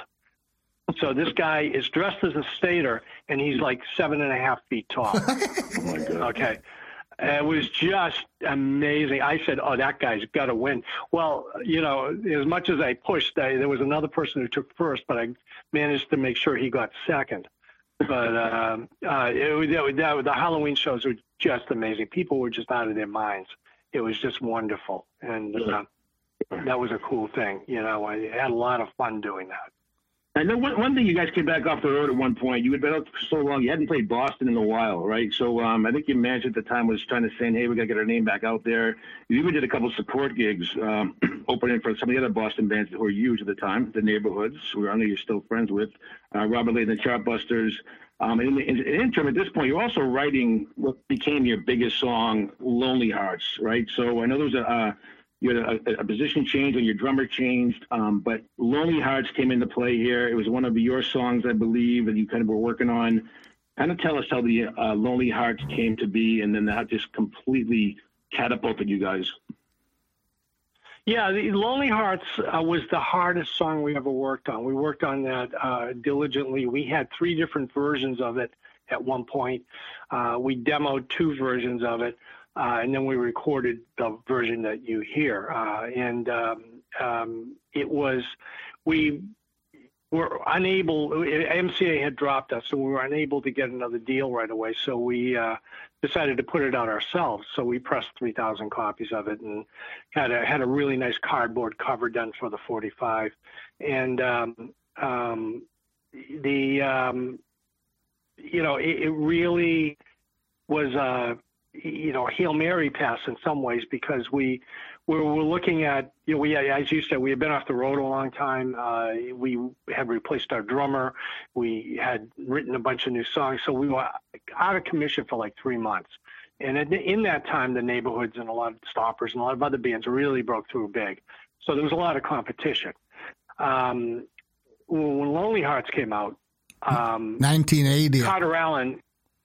So this guy is dressed as a satyr, and he's like seven and a half feet tall. Oh my God. Okay. It was just amazing. I said, oh, that guy's got to win. Well, you know, as much as I pushed, I, there was another person who took first, but I managed to make sure he got second. But um, uh, it, it, that, the Halloween shows were just amazing. People were just out of their minds. It was just wonderful. And uh, that was a cool thing. You know, I had a lot of fun doing that. I know one, one thing, you guys came back off the road at one point. You had been out for so long. You hadn't played Boston in a while, right? So um, I think your manager at the time was trying to say, hey, we got to get our name back out there. You even did a couple of support gigs, um, opening for some of the other Boston bands that were huge at the time, the Neighborhoods, who I know you're still friends with, uh, Robert Lee and the Chartbusters. Um, and in the, in the interim, at this point, you're also writing what became your biggest song, Lonely Hearts, right? So I know there was a... Uh, You had a, a position change and your drummer changed, um, but Lonely Hearts came into play here. It was one of your songs, I believe, that you kind of were working on. Kind of tell us how the uh, Lonely Hearts came to be, and then that just completely catapulted you guys. Yeah, the Lonely Hearts uh, was the hardest song we ever worked on. We worked on that uh, diligently. We had three different versions of it at one point. Uh, we demoed two versions of it. Uh, and then we recorded the version that you hear. Uh, and um, um, it was, we were unable, M C A had dropped us, so we were unable to get another deal right away. So we uh, decided to put it out ourselves. So we pressed three thousand copies of it and had a, had a really nice cardboard cover done for the forty-five. And um, um, the, um, you know, it, it really was a, you know, Hail Mary pass in some ways, because we we were looking at, you know, we, as you said, we had been off the road a long time. Uh, we had replaced our drummer. We had written a bunch of new songs. So we were out of commission for like three months. And in that time, the Neighborhoods and a lot of Stoppers and a lot of other bands really broke through big. So there was a lot of competition. Um, when Lonely Hearts came out, Um, nineteen eighty. Carter Allen.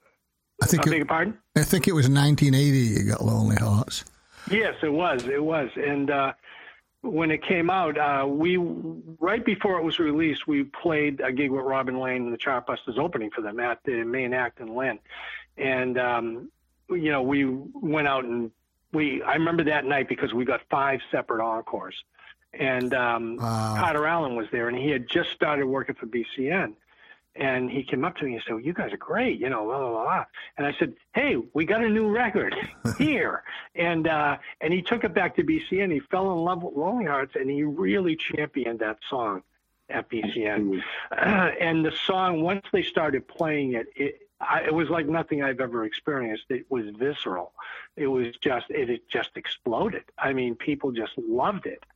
I think. I it, beg your pardon? I think it was nineteen eighty. You got Lonely Hearts. Yes, it was. It was, and uh, when it came out, uh, we right before it was released, we played a gig with Robin Lane and the Chartbusters opening for them at the main act in Lynn, and um, you know we went out and we. I remember that night because we got five separate encores, and um, wow. Carter Allen was there, and he had just started working for B C N. And he came up to me and said, well, you guys are great, you know, blah, blah, blah. And I said, hey, we got a new record here. and uh, and he took it back to B C N. He fell in love with Lonely Hearts, and he really championed that song at B C N. Uh, and the song, once they started playing it, it, I, it was like nothing I've ever experienced. It was visceral. It was just, it, it just exploded. I mean, people just loved it.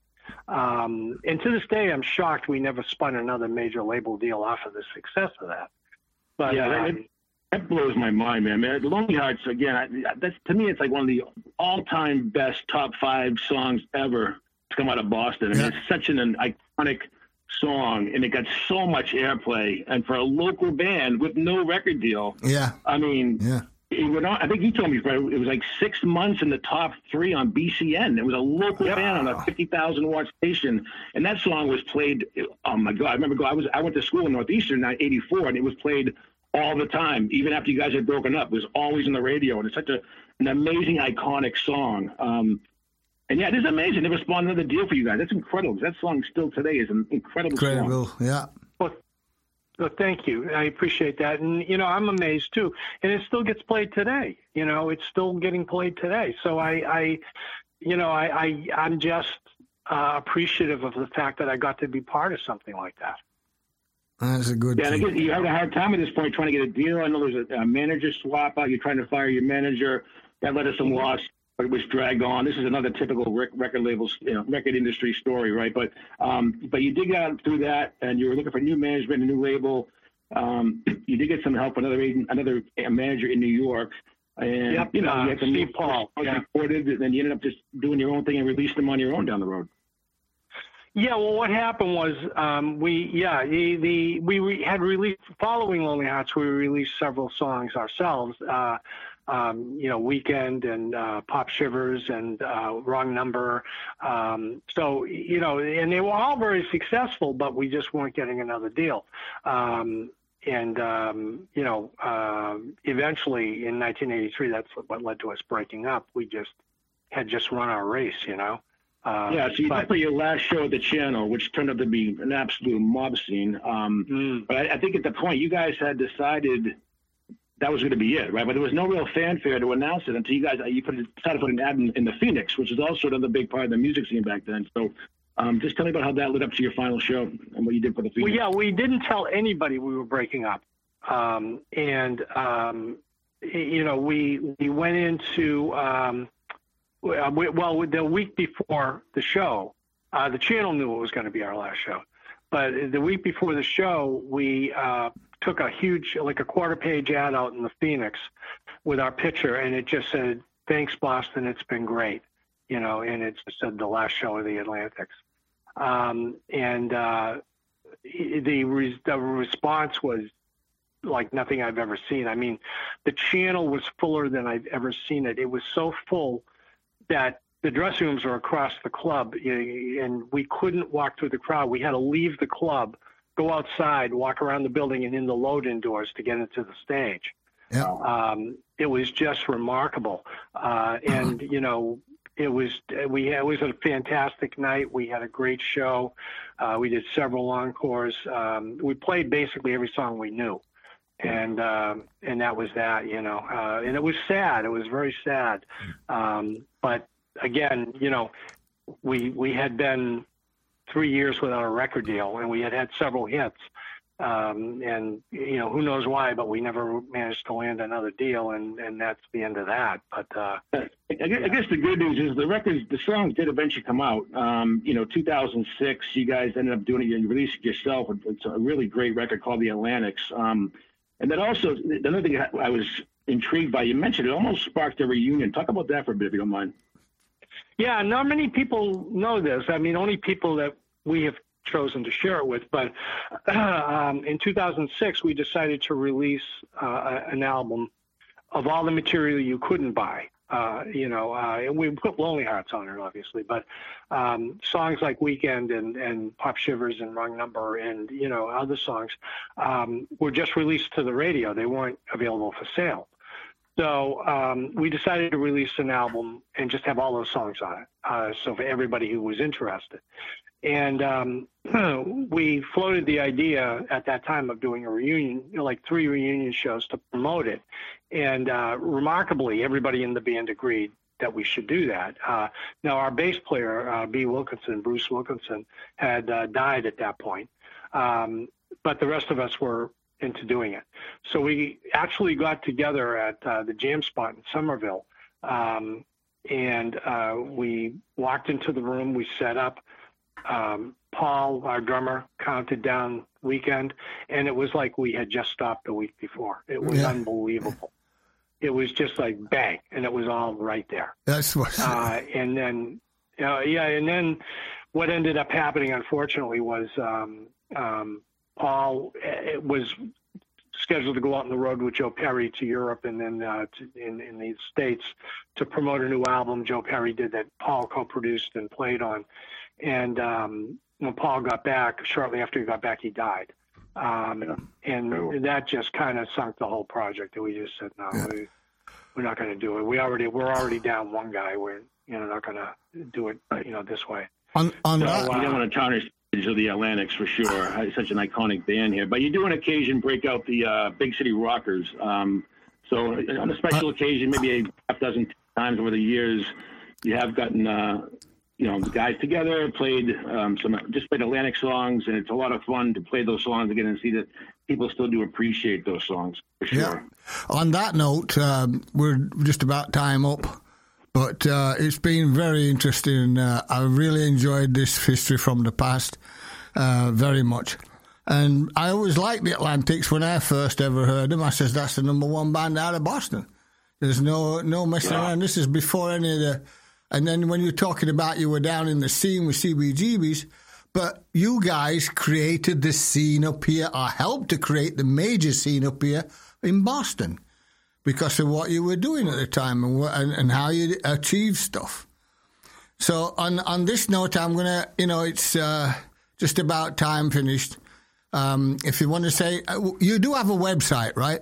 Um, and to this day, I'm shocked we never spun another major label deal off of the success of that. But yeah, um, that, that blows my mind, man. man Lonely Hearts, again, I, that's to me, it's like one of the all-time best top five songs ever to come out of Boston. I mean, yeah. It's such an, an iconic song, and it got so much airplay. And for a local band with no record deal, yeah, I mean, yeah. It went on, I think you told me, it was like six months in the top three on B C N. It was a local yep. band on a fifty thousand watt station, and that song was played. Oh my God! I remember I was I went to school in Northeastern in eighty-four, and it was played all the time, even after you guys had broken up. It was always on the radio, and it's such a an amazing, iconic song. Um, and yeah, it is amazing. They spawned another deal for you guys. That's incredible. That song still today is an incredible, incredible song. Yeah. Well, well, thank you. I appreciate that. And, you know, I'm amazed, too. And it still gets played today. You know, it's still getting played today. So I, I you know, I, I, I'm just uh, appreciative of the fact that I got to be part of something like that. That's a good Yeah, and again, you have a hard time at this point trying to get a deal. I know there's a, a manager swap out. You're trying to fire your manager. That led to some loss, but it was dragged on. This is another typical rec- record labels, you know, record industry story, right? But um, but you did get out through that, and you were looking for new management, a new label. Um, you did get some help from another agent, another manager in New York. And, yep, you know, uh, you had some Steve Paul. Yeah. Recorded, and then you ended up just doing your own thing and released them on your own down the road. Yeah, well, what happened was um, we, yeah, the, the we re- had released, following Lonely Hearts, we released several songs ourselves, uh, um, you know, Weekend and uh, Pop Shivers and uh, Wrong Number. Um, so, you know, and they were all very successful, but we just weren't getting another deal. Um, and, um, you know, uh, eventually in nineteen eighty-three, that's what led to us breaking up. We just had just run our race, you know. Uh, yeah, so you but, did play your last show at the Channel, which turned out to be an absolute mob scene. Um, mm. But I, I think at the point you guys had decided that was going to be it, right? But there was no real fanfare to announce it until you guys you put decided to put an ad in, in the Phoenix, which is also another big part of the music scene back then. So um, just tell me about how that led up to your final show and what you did for the Phoenix. Well, yeah, we didn't tell anybody we were breaking up, um, and um, you know we we went into. Um, Well, the week before the show, uh, the Channel knew it was going to be our last show. But the week before the show, we uh, took a huge, like a quarter-page ad out in the Phoenix with our picture, and it just said, "Thanks, Boston. It's been great," you know, and it just said the last show of the Atlantics. Um, and uh, the re- the response was like nothing I've ever seen. I mean, the Channel was fuller than I've ever seen it. It was so full that the dressing rooms were across the club, and we couldn't walk through the crowd. We had to leave the club, go outside, walk around the building, and in the load-in doors to get into the stage. Yeah. Um, it was just remarkable. Uh, and, you know, it was we had, it was a fantastic night. We had a great show. Uh, we did several encores. Um, we played basically every song we knew. And um, and that was that, you know, uh, and it was sad. It was very sad. Um, but again, you know, we we had been three years without a record deal, and we had had several hits. Um, and you know, who knows why, but we never managed to land another deal, and, and that's the end of that. But uh, I, guess, I guess the good news is the records, the songs did eventually come out. Um, you know, two thousand six, you guys ended up doing it. You released it yourself. It's a really great record called The Atlantics. Um, And then also, another thing I was intrigued by, you mentioned it almost sparked a reunion. Talk about that for a bit, if you don't mind. Yeah, not many people know this. I mean, only people that we have chosen to share it with. But um, in two thousand six, we decided to release uh, an album of all the material you couldn't buy. Uh, you know, uh, and we put Lonely Hearts on it, obviously, but um, songs like Weekend and, and Pop Shivers and Wrong Number and, you know, other songs um, were just released to the radio. They weren't available for sale. So um, we decided to release an album and just have all those songs on it. Uh, so for everybody who was interested. And um, we floated the idea at that time of doing a reunion, you know, like three reunion shows to promote it. And uh, remarkably, everybody in the band agreed that we should do that. Uh, now, our bass player, uh, B. Wilkinson, Bruce Wilkinson, had uh, died at that point. Um, but the rest of us were into doing it. So we actually got together at uh, the Jam Spot in Somerville. Um, and uh, we walked into the room, we set up. Um, Paul, our drummer, counted down Weekend, and it was like we had just stopped the week before. It was yeah. unbelievable. It was just like bang, and it was all right there. That's what. Uh, and then, uh, yeah, and then what ended up happening, unfortunately, was um, um, Paul it was scheduled to go out on the road with Joe Perry to Europe and then uh, to, in, in the States to promote a new album Joe Perry did that Paul co-produced and played on. And um, when Paul got back, shortly after he got back, he died. Um, and that just kind of sunk the whole project. And we just said, no, yeah. we, we're not going to do it. We already, we're already down one guy. We're you know not going to do it, you know, this way. On, on so, that, uh, you don't want to tarnish of the Atlantics for sure. It's such an iconic band here. But you do on occasion break out the uh, Big City Rockers. Um, so on a special uh, occasion, maybe a half dozen times over the years, you have gotten. Uh, You know, the guys together played um, some, just played Atlantic songs, and it's a lot of fun to play those songs again and see that people still do appreciate those songs, for sure. Yeah. On that note, um, we're just about time up, but uh, it's been very interesting. Uh, I really enjoyed this history from the past uh, very much. And I always liked the Atlantics. When I first ever heard them, I says, that's the number one band out of Boston. There's no, no messing yeah. around. This is before any of the... And then when you're talking about you were down in the scene with C B G B's, but you guys created the scene up here, or helped to create the major scene up here in Boston because of what you were doing at the time and, and, and how you achieved stuff. So on, on this note, I'm going to, you know, it's uh, just about time finished. Um, if you want to say, you do have a website, right?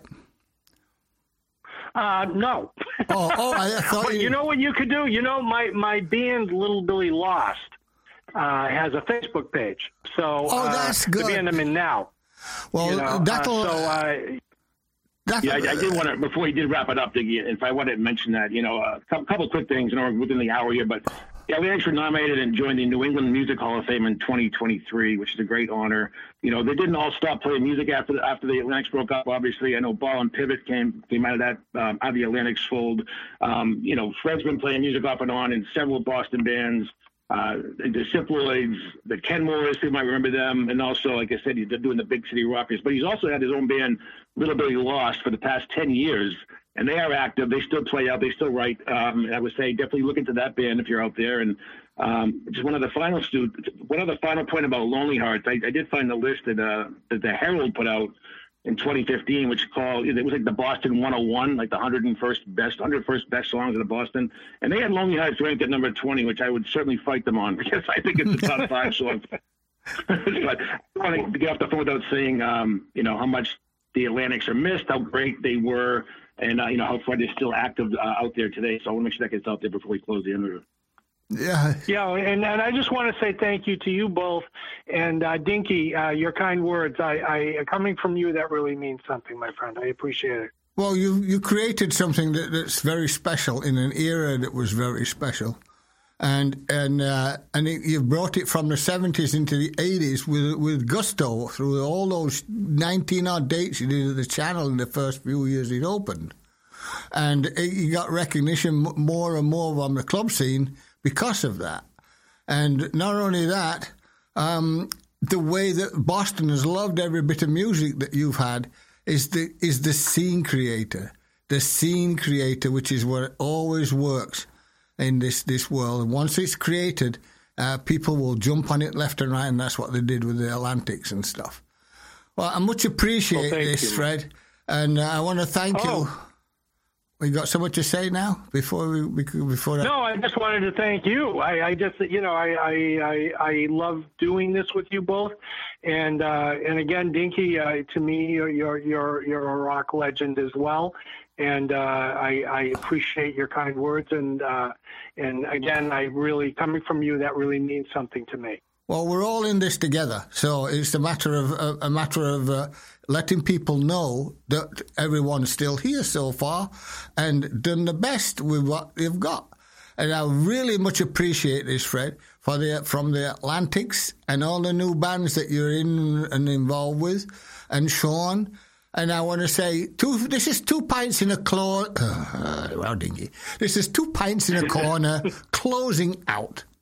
Uh, no. oh, oh, I thought well, you... you know what you could do? You know, my, my band, Little Billy Lost, uh, has a Facebook page. So, oh, that's uh, good. The band I'm in now. Well, you know, that'll... Uh, so, uh, That's yeah, I, I did want to, before you did wrap it up, Diggy, if I wanted to mention that, you know, a couple of quick things, you know, within the hour here, but yeah, we actually nominated and joined the New England Music Hall of Fame in twenty twenty-three, which is a great honor. You know, they didn't all stop playing music after the, after the Atlantics broke up, obviously. I know Ball and Pivot came came out of that, um, out of the Atlantics fold. Um, you know, Fred's been playing music off and on in several Boston bands. Uh, the Symploids, the Kenmores, you might remember them, and also, like I said, he's doing the Big City Rockers. But he's also had his own band, Little Billy Lost, for the past ten years, and they are active. They still play out. They still write. Um, I would say definitely look into that band if you're out there. And um, just one of the final stu- one other final point about Lonely Hearts. I, I did find the list that uh, that the Herald put out in twenty fifteen, which called, it was like the Boston one oh one, like the one hundred first best, one hundred first best songs of the Boston. And they had Lonely Hearts ranked at number twenty, which I would certainly fight them on because I think it's the top five song. But I want to get off the phone without saying, um, you know, how much the Atlantics are missed, how great they were, and, uh, you know, how far they're still active uh, out there today. So I want to make sure that gets out there before we close the interview. Yeah. Yeah, and, and I just want to say thank you to you both. And uh, Dinky, uh, your kind words, I, I coming from you, that really means something, my friend. I appreciate it. Well, you you created something that, that's very special in an era that was very special. And and uh, and it, you brought it from the seventies into the eighties with with gusto through all those nineteen odd dates you did at the channel in the first few years it opened. And it, you got recognition more and more on the club scene because of that. And not only that, um, the way that Boston has loved every bit of music that you've had is the is the scene creator. The scene creator, which is what always works in this, this world. And once it's created uh, people will jump on it left and right, and that's what they did with the Atlantics and stuff. Well, I much appreciate well, this, you. Fred, and uh, I want to thank oh. you. We got so much to say now before we, we before that. No, I just wanted to thank you. I, I just, you know, I, I, I, I love doing this with you both, and uh, and again, Dinky, uh, to me, you're you're you're you're a rock legend as well, and uh, I, I appreciate your kind words, and uh, and again, I really coming from you, that really means something to me. Well, we're all in this together, so it's a matter of a, a matter of uh, letting people know that everyone's still here so far and done the best with what they've got. And I really much appreciate this, Fred, for the from the Atlantics and all the new bands that you're in and involved with, and Sean. And I want to say, two, this is two pints in a claw. Uh, well, dingy. This is two pints in a corner, closing out.